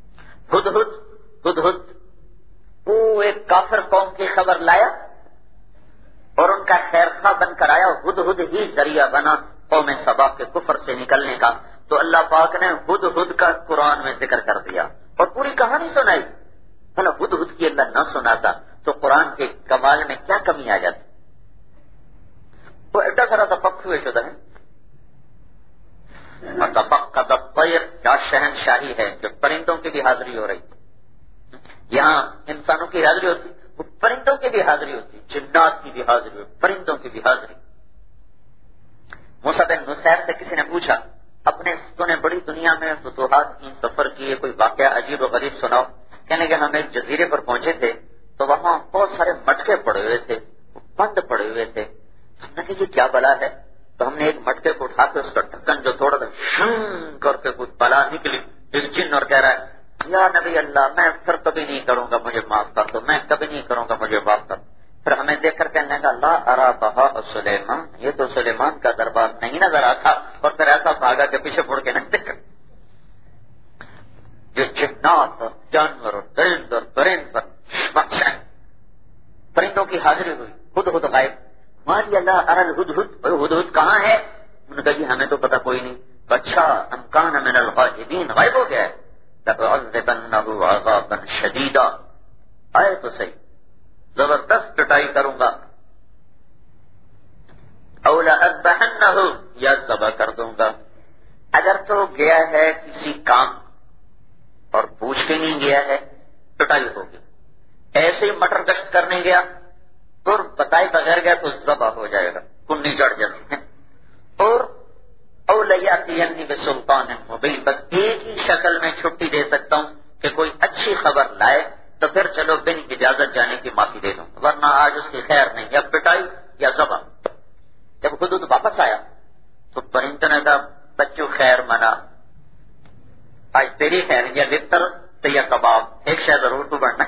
ہدہد وہ ایک کافر قوم کی خبر لایا اور ان کا خیر خواہ بن کر آیا. ہدہد ہی ذریعہ بنا قوم سبا کے کفر سے نکلنے کا. تو اللہ پاک نے ہدہد کا قرآن میں ذکر کر دیا اور پوری کہانی سنائی. بھلا ہدہد کی اللہ نہ سناتا تو قرآن کے کمال میں کیا کمی آ جاتی. وہ ایڈا سارا تفق ہوئے شدہ ہے. اور تفقد الطیر کیا شہنشاہی ہے کہ پرندوں کی بھی حاضری ہو رہی. یہاں انسانوں کی حاضری ہوتی، وہ پرندوں کی بھی حاضری ہوتی، جنات کی بھی حاضری ہوتی، پرندوں کی بھی حاضری. موسیٰ بن نصیر سے کسی نے پوچھا تو نے بڑی دنیا میں فتوحات کی، سفر کیے، کوئی واقعہ عجیب و غریب سناؤ. کہنے کہ ہم ایک جزیرے پر پہنچے تھے تو وہاں بہت سارے مٹکے پڑے ہوئے تھے، بند پڑے ہوئے تھے. ہم نے کہا یہ کیا بلا ہے؟ تو ہم نے ایک مٹکے کو اٹھا کے اس کا ڈھکن جو توڑا تھا شن کر کے کچھ بلا نکلی. ایک جن اور کہہ رہا ہے یا نبی اللہ میں پھر کبھی نہیں کروں گا، مجھے معاف کر دو، میں کبھی نہیں کروں گا، مجھے معاف کر دو. پھر ہمیں دیکھ کر کہنے لگا لا ارا بہا سلیمان، یہ تو سلیمان کا دربار نہیں نظر آتا. اور پھر ایسا بھاگا کے پیچھے مڑ کے نہیں دیکھا. جو جنات اور جانور اور درند اور پرند پر پرندوں کی حاضری ہوئی. ہدہد غائب. ماری اللہ ارل ہدہد، ہدہد کہاں ہے؟ انہوں نے کہا جی ہمیں تو پتا کوئی نہیں. اچھا امکان من الغائبین، غائب ہو گیا ہے. لَأُعَذِّبَنَّهُ عَذَابًا شَدِيدًا، آئے تو صحیح، زبردست پٹائی کروں گا. او لَأَذْبَحَنَّهُ، یا ذبح کر دوں گا. اگر تو گیا ہے کسی کام اور پوچھ کے نہیں گیا ہے پٹائی ہوگی. ایسے ہی مٹر گشت کرنے گیا اور بتائے بغیر گیا تو ذبح ہو جائے گا، کنی جڑ جیسے. اور او لیاتینی بسلطان مبین، بس ایک ہی شکل میں چھٹی دے سکتا ہوں کہ کوئی اچھی خبر لائے تو پھر چلو بن اجازت جانے کی معافی دے دوں، ورنہ آج اس کی خیر نہیں، یا پٹائی یا ذبح. جب ہدہد واپس آیا تو پرندوں نے کہا بچوں خیر منا، آج تیری خیر، یا لطر تو یا کباب، ایک شے ضرور تو بڑھنا.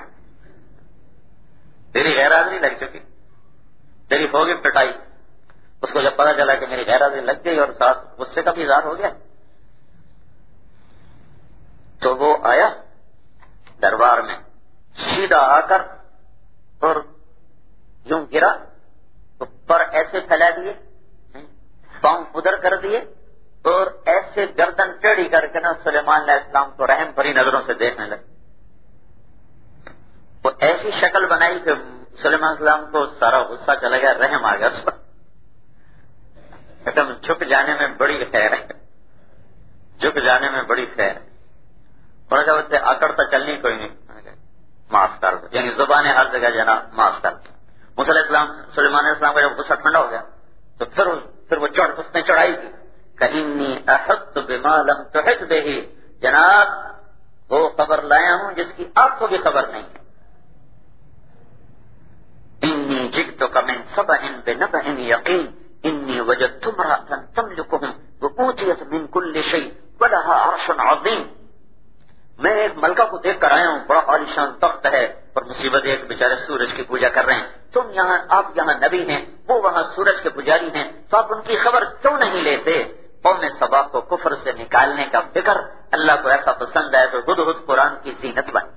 تیری غیر حاضری لگ چکی، تیری ہوگی پٹائی. اس کو جب پتا چلا کہ میری غیر حاضری لگ گئی اور ساتھ غصے کا بھی اظہار ہو گیا تو وہ آیا دربار میں، سیدھا آ کر اور یوں گرا، پر ایسے پھیلا دیے، پاؤں ادھر کر دیے اور ایسے گردن ٹیڑھی کر کے نا سلیمان علیہ السلام کو رحم بھری نظروں سے دیکھنے لگے. وہ ایسی شکل بنائی کہ سلیمان علیہ السلام کو سارا غصہ چلا گیا، رحم آ گیا اس پر. جھک جانے میں بڑی خیر ہے، جھک جانے میں بڑی خیر ہے. اور جب اسے اکڑتا چلنی کوئی نہیں، معاف کر دو، یعنی زبان ہر جگہ جانا معاف کر دو. موسیٰ علیہ السلام، سلیمان علیہ السلام کا جب غصہ ٹھنڈا ہو گیا تو پھر وہ اس نے چڑھائی کی کہ انی احط بما لم تحط به، جناب وہ خبر لایا ہوں جس کی آپ کو بھی خبر نہیں ہے. انی جئتک من سبأ بنبأ یقین انی وجدت امرأة تملکهم وأوتیت من کل شیء ولها عرش عظیم. میں ایک ملکہ کو دیکھ کر آیا ہوں، بڑا عالیشان تخت ہے اور مصیبت ایک بیچارے سورج کی پوجا کر رہے ہیں. آپ یہاں نبی ہیں، وہ وہاں سورج کے پجاری ہیں، تو آپ ان کی خبر کیوں نہیں لیتے؟ قوم سبا کو کفر سے نکالنے کا فکر اللہ کو ایسا پسند ہے تو ہدہد قرآن کی زینت بن.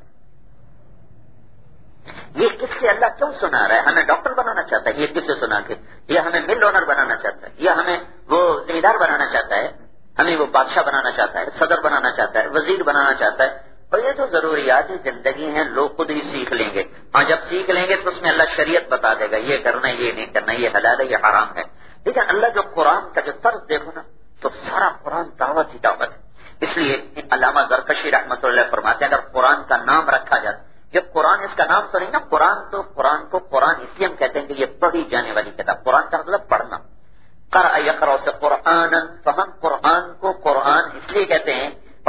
یہ کس سے اللہ کیوں سنا رہا ہے؟ ہمیں ڈاکٹر بنانا چاہتا ہے یہ کس سے سنا کے؟ یا ہمیں مل اونر بنانا چاہتا ہے، یا ہمیں وہ ذمہ دار بنانا چاہتا ہے، ہمیں وہ بادشاہ بنانا چاہتا ہے، صدر بنانا چاہتا ہے، وزیر بنانا چاہتا ہے؟ اور یہ تو ضروریات زندگی ہیں، لوگ خود ہی سیکھ لیں گے. ہاں جب سیکھ لیں گے تو اس میں اللہ شریعت بتا دے گا، یہ کرنا یہ نہیں کرنا، یہ حلال ہے یہ حرام ہے. لیکن اللہ جو قرآن کا جو طرز دیکھو نا تو سارا قرآن دعوت ہی دعوت ہے. اس لیے علامہ زرکشی رحمۃ اللہ فرماتے ہیں اگر قرآن کا نام رکھا جاتا، جب قرآن اس کا نام تو نہیں نا، قرآن کو قرآن اس لیے ہم کہتے ہیں کہ یہ پڑھی جانے والی کتاب. قرآن کا مطلب پڑھنا، قرأ یقرأ سے قرآن، تو ہم قرآن کو قرآن اس لیے کہتے ہیں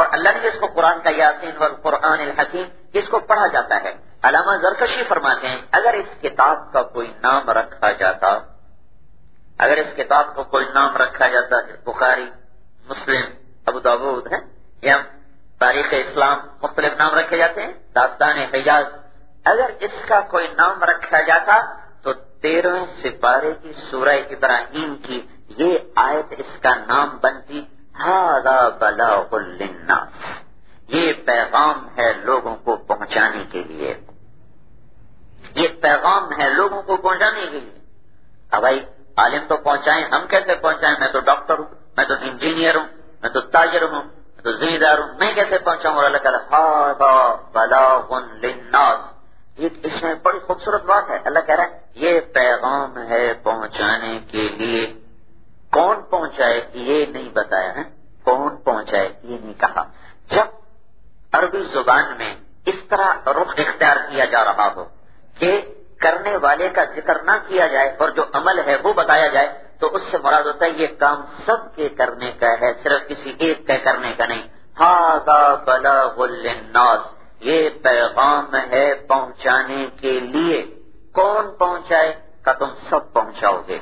اور اللہ نے اس کو قرآن کا یاسین والقرآن الحکیم اس کو پڑھا جاتا ہے. علامہ زرکشی فرماتے ہیں اگر اس کتاب کا کوئی نام رکھا جاتا، اگر اس کتاب کو کوئی نام رکھا جاتا، بخاری، مسلم، ابو داؤد ہے یا تاریخ اسلام، مختلف نام رکھے جاتے ہیں، داستان حجاز، اگر اس کا کوئی نام رکھا جاتا تو 13ویں سپارے کی سورہ ابراہیم کی یہ آیت اس کا نام بنتی، ھذا بلاغ للناس، یہ پیغام ہے لوگوں کو پہنچانے کے لیے، یہ پیغام ہے لوگوں کو پہنچانے کے لیے. اب بھائی عالم تو پہنچائیں، ہم کیسے پہنچائیں؟ میں تو ڈاکٹر ہوں، میں تو انجینئر ہوں، میں تو تاجر ہوں، میں تو زمیندار ہوں، میں کیسے پہنچاؤں؟ اور اللہ کہہ رہا ھذا بلاغ للناس. اس میں بڑی خوبصورت بات ہے. اللہ کہہ رہا ہے یہ پیغام ہے پہنچانے کے لیے. کون پہنچائے یہ نہیں بتایا ہے، کون پہنچائے یہ نہیں کہا. جب عربی زبان میں اس طرح رخ اختیار کیا جا رہا ہو کہ کرنے والے کا ذکر نہ کیا جائے اور جو عمل ہے وہ بتایا جائے تو اس سے مراد ہوتا ہے یہ کام سب کے کرنے کا ہے، صرف کسی ایک کے کرنے کا نہیں. ھذا بلاغ للناس، یہ پیغام ہے پہنچانے کے لیے. کون پہنچائے؟ کہ تم سب پہنچاؤ گے.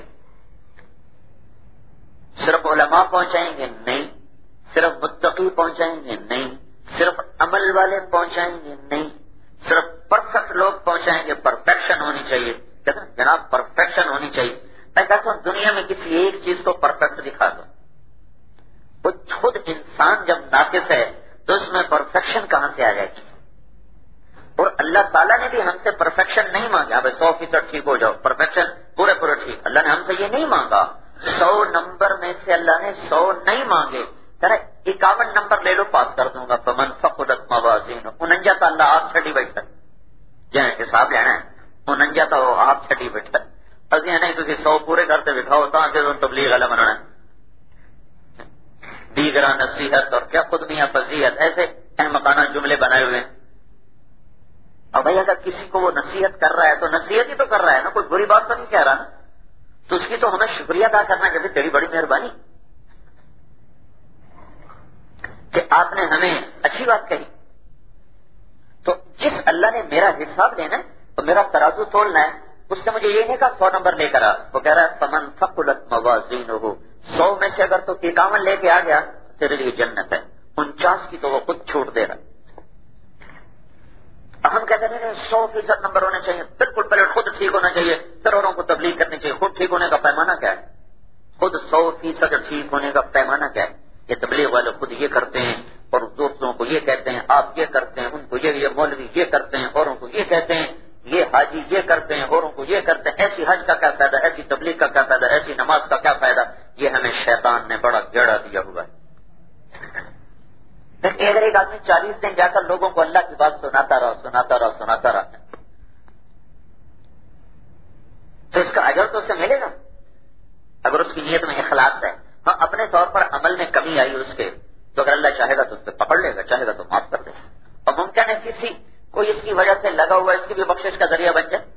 صرف علماء پہنچائیں گے؟ نہیں. صرف متقی پہنچائیں گے؟ نہیں. صرف عمل والے پہنچائیں گے؟ نہیں. صرف پرفیکٹ لوگ پہنچائیں گے؟ پرفیکشن ہونی چاہیے. کہتے ہیں جناب پرفیکشن ہونی چاہیے. میں کہتا ہوں دنیا میں کسی ایک چیز کو پرفیکٹ دکھا دو. وہ خود انسان جب ناقص ہے تو اس میں پرفیکشن کہاں سے آ جائے گی؟ اور اللہ تعالیٰ نے بھی ہم سے پرفیکشن نہیں مانگا. اب 100% ٹھیک ہو جاؤ، پرفیکشن پورے ٹھیک. اللہ نے ہم سے یہ نہیں مانگا. 100 نمبر میں سے اللہ نے 100 نہیں مانگے. 51 نمبر لے لو، پاس کر دوں گا. فمن ثقلت موازینہ، 49 اللہ آپ چھٹی بیٹھا جائیں حساب لینا ہے. 49 وہ آپ چھٹی بیٹھا ابھی نہیں تھی 100 پورے کرتے دکھاؤ تاکہ تبلیغ والا بننا دیگرہ نصیحت اور کیا خود میاں فضیحت، ایسے احمقانہ جملے بنائے ہوئے ہیں. اور بھائی اگر کسی کو وہ نصیحت کر رہا ہے تو نصیحت ہی تو کر رہا ہے نا، کوئی بری بات تو نہیں کہہ رہا نا. تو اس کی تو ہمیں شکریہ ادا کرنا چاہیے، تیری بڑی مہربانی کہ آپ نے ہمیں اچھی بات کہی. تو جس اللہ نے میرا حساب لینا ہے تو میرا ترازو تولنا ہے، اس نے مجھے یہ نہیں کہا 100 نمبر لے کر آ. وہ کہہ رہا ہے فمن ثقلت موازینہ، 100 میں سے اگر تو 51 لے کے آ گیا تیرے لیے جنت ہے. 49 کی تو وہ خود چھوٹ دے رہا. ہم کہتے ہیں 100% نمبر ہونے چاہیے، بالکل پہلے خود ٹھیک ہونا چاہیے، پھر اوروں کو تبلیغ کرنی چاہیے. خود ٹھیک ہونے کا پیمانہ کیا ہے؟ خود 100% ٹھیک ہونے کا پیمانہ کیا ہے؟ یہ تبلیغ والے خود یہ کرتے ہیں اور دوستوں کو یہ کہتے ہیں، آپ یہ کرتے ہیں، ان کو یہ مولوی یہ کرتے ہیں، اوروں کو یہ کہتے ہیں، یہ حاجی یہ کرتے ہیں، اوروں کو یہ کرتے ہیں. ایسی حج کا کیا فائدہ، ایسی تبلیغ کا کیا فائدہ، ایسی نماز کا کیا فائدہ؟ یہ ہمیں شیطان نے بڑا گیڑا دیا ہوا ہے. لیکن اگر ایک آدمی 40 دن جا کر لوگوں کو اللہ کی بات سناتا رہا تو اس کا اجر تو اسے ملے گا اگر اس کی نیت میں اخلاص ہے. ہاں اپنے طور پر عمل میں کمی آئی اس کے تو اگر اللہ چاہے گا تو اس سے پکڑ لے گا، چاہے گا تو معاف کر دے گا. اور ممکن ہے کسی کوئی اس کی وجہ سے لگا ہوا اس کی بھی بخشش کا ذریعہ بن جائے.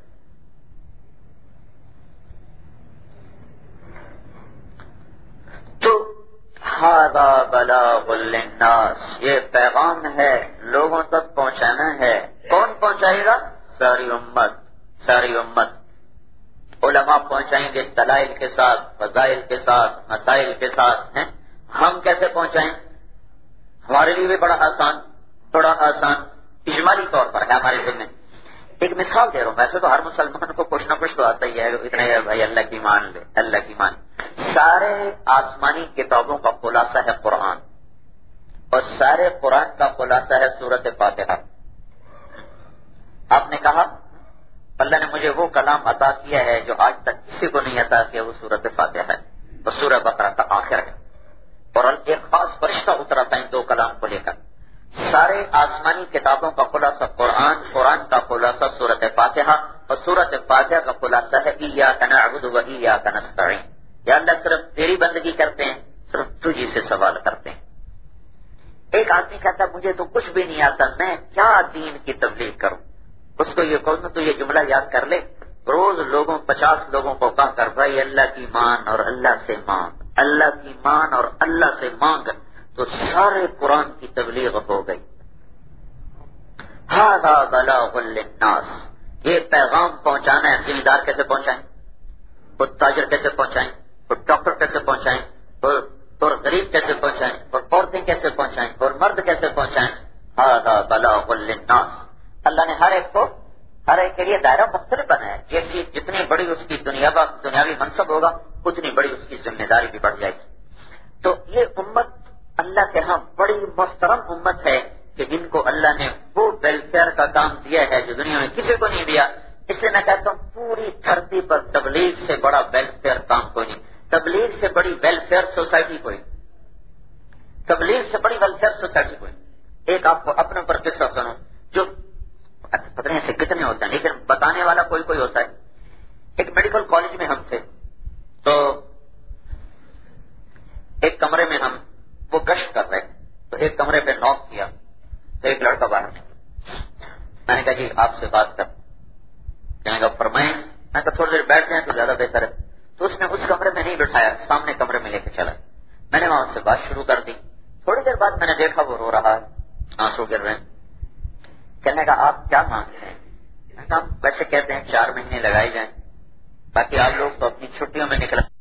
تو ھذا بلاغ للناس، یہ پیغام ہے لوگوں تک پہنچانا ہے. کون پہنچائے گا؟ ساری امت. ساری امت. علماء پہنچائیں گے دلائل کے ساتھ، فضائل کے ساتھ، مسائل کے ساتھ ہیں. ہم کیسے پہنچائیں؟ ہمارے لیے بھی بڑا آسان اجمالی طور پر ہے ہمارے ذمہ. ایک مثال دے رہا ہوں. ویسے تو ہر مسلمان کو کچھ نہ کچھ تو آتا ہی ہے، اتنا ہی بھائی اللہ کی مان لے، اللہ کی مان. سارے آسمانی کتابوں کا خلاصہ ہے قرآن، اور سارے قرآن کا خلاصہ ہے سورۃ فاتحہ. آپ نے کہا اللہ نے مجھے وہ کلام عطا کیا ہے جو آج تک کسی کو نہیں عطا کیا، وہ سورۃ فاتحہ ہے. تو سورہ بقرہ کا آخر ہے اور ایک خاص فرشتہ اترا تھا ان 2 کلام کو لے کر. سارے آسمانی کتابوں کا خلاصہ قرآن، قرآن کا خلاصہ سورۃ فاتحہ، اور سورۃ فاتحہ کا خلاصہ ہے ایاک نعبد و ایاک نستعین. یا اللہ صرف تیری بندگی کرتے ہیں، صرف تجھی سے سوال کرتے ہیں. ایک آدمی کہتا مجھے تو کچھ بھی نہیں آتا، میں کیا دین کی تبلیغ کروں؟ اس کو یہ کہوں تو یہ جملہ یاد کر لے. روز 50 لوگوں کو کہا کر بھائی اللہ کی مان اور اللہ سے مانگ، اللہ کی مان اور اللہ سے مانگ. تو سارے قرآن کی تبلیغ ہو گئی. ھذا بلاغ للناس، یہ پیغام پہنچانا ہے. ذمہ دار کیسے پہنچائیں؟ اور تاجر کیسے پہنچائیں؟ اور ڈاکٹر کیسے پہنچائیں؟ اور غریب کیسے پہنچائیں؟ اور عورتیں کیسے پہنچائیں؟ اور مرد کیسے پہنچائیں؟ ھذا بلاغ للناس. اللہ نے ہر ایک کے لیے دائرہ مختلف بنایا. جیسی جتنی بڑی اس کی دنیاوی منصب ہوگا اتنی بڑی اس کی ذمہ داری بھی بڑھ جائے گی. تو یہ امت اللہ کے ہاں بڑی محترم امت ہے کہ جن کو اللہ نے وہ ویلفیئر کا کام دیا ہے جو دنیا میں کسی کو نہیں دیا. اس لیے میں کہتا ہوں پوری دھرتی پر تبلیغ سے بڑا ویلفیئر کام کوئی نہیں. تبلیغ سے بڑی ویلفیئر سوسائٹی کوئی. تبلیغ سے بڑی ویلفیئر سوسائٹی کوئی. ایک آپ کو اپنے اوپر قصہ سنو جو پتہ نہیں ایسے کتنے ہوتے ہیں لیکن بتانے والا کوئی ہوتا ہے. ایک میڈیکل کالج میں ہم تھے تو ایک کمرے میں ہم وہ گشت کر رہے تھے تو ایک کمرے پہ نوک کیا تو ایک لڑکا باہر نکلا. میں نے کہا جی آپ سے بات کر. کہنے کا فرمائیں. میں کہا تھوڑی دیر بیٹھ جائیں تو زیادہ بہتر ہے. تو اس نے اس کمرے میں نہیں بٹھایا, سامنے کمرے میں لے کے چلا. میں نے وہاں سے بات شروع کر دی. تھوڑی دیر بعد میں نے دیکھا وہ رو رہا ہے, آنسو گر رہے ہیں. کہنے کا آپ کیا مانگتے ہیں؟ میں کہا ویسے کہتے ہیں 4 مہینے لگائے جائیں, باقی آپ لوگ تو اپنی چھٹیوں میں نکل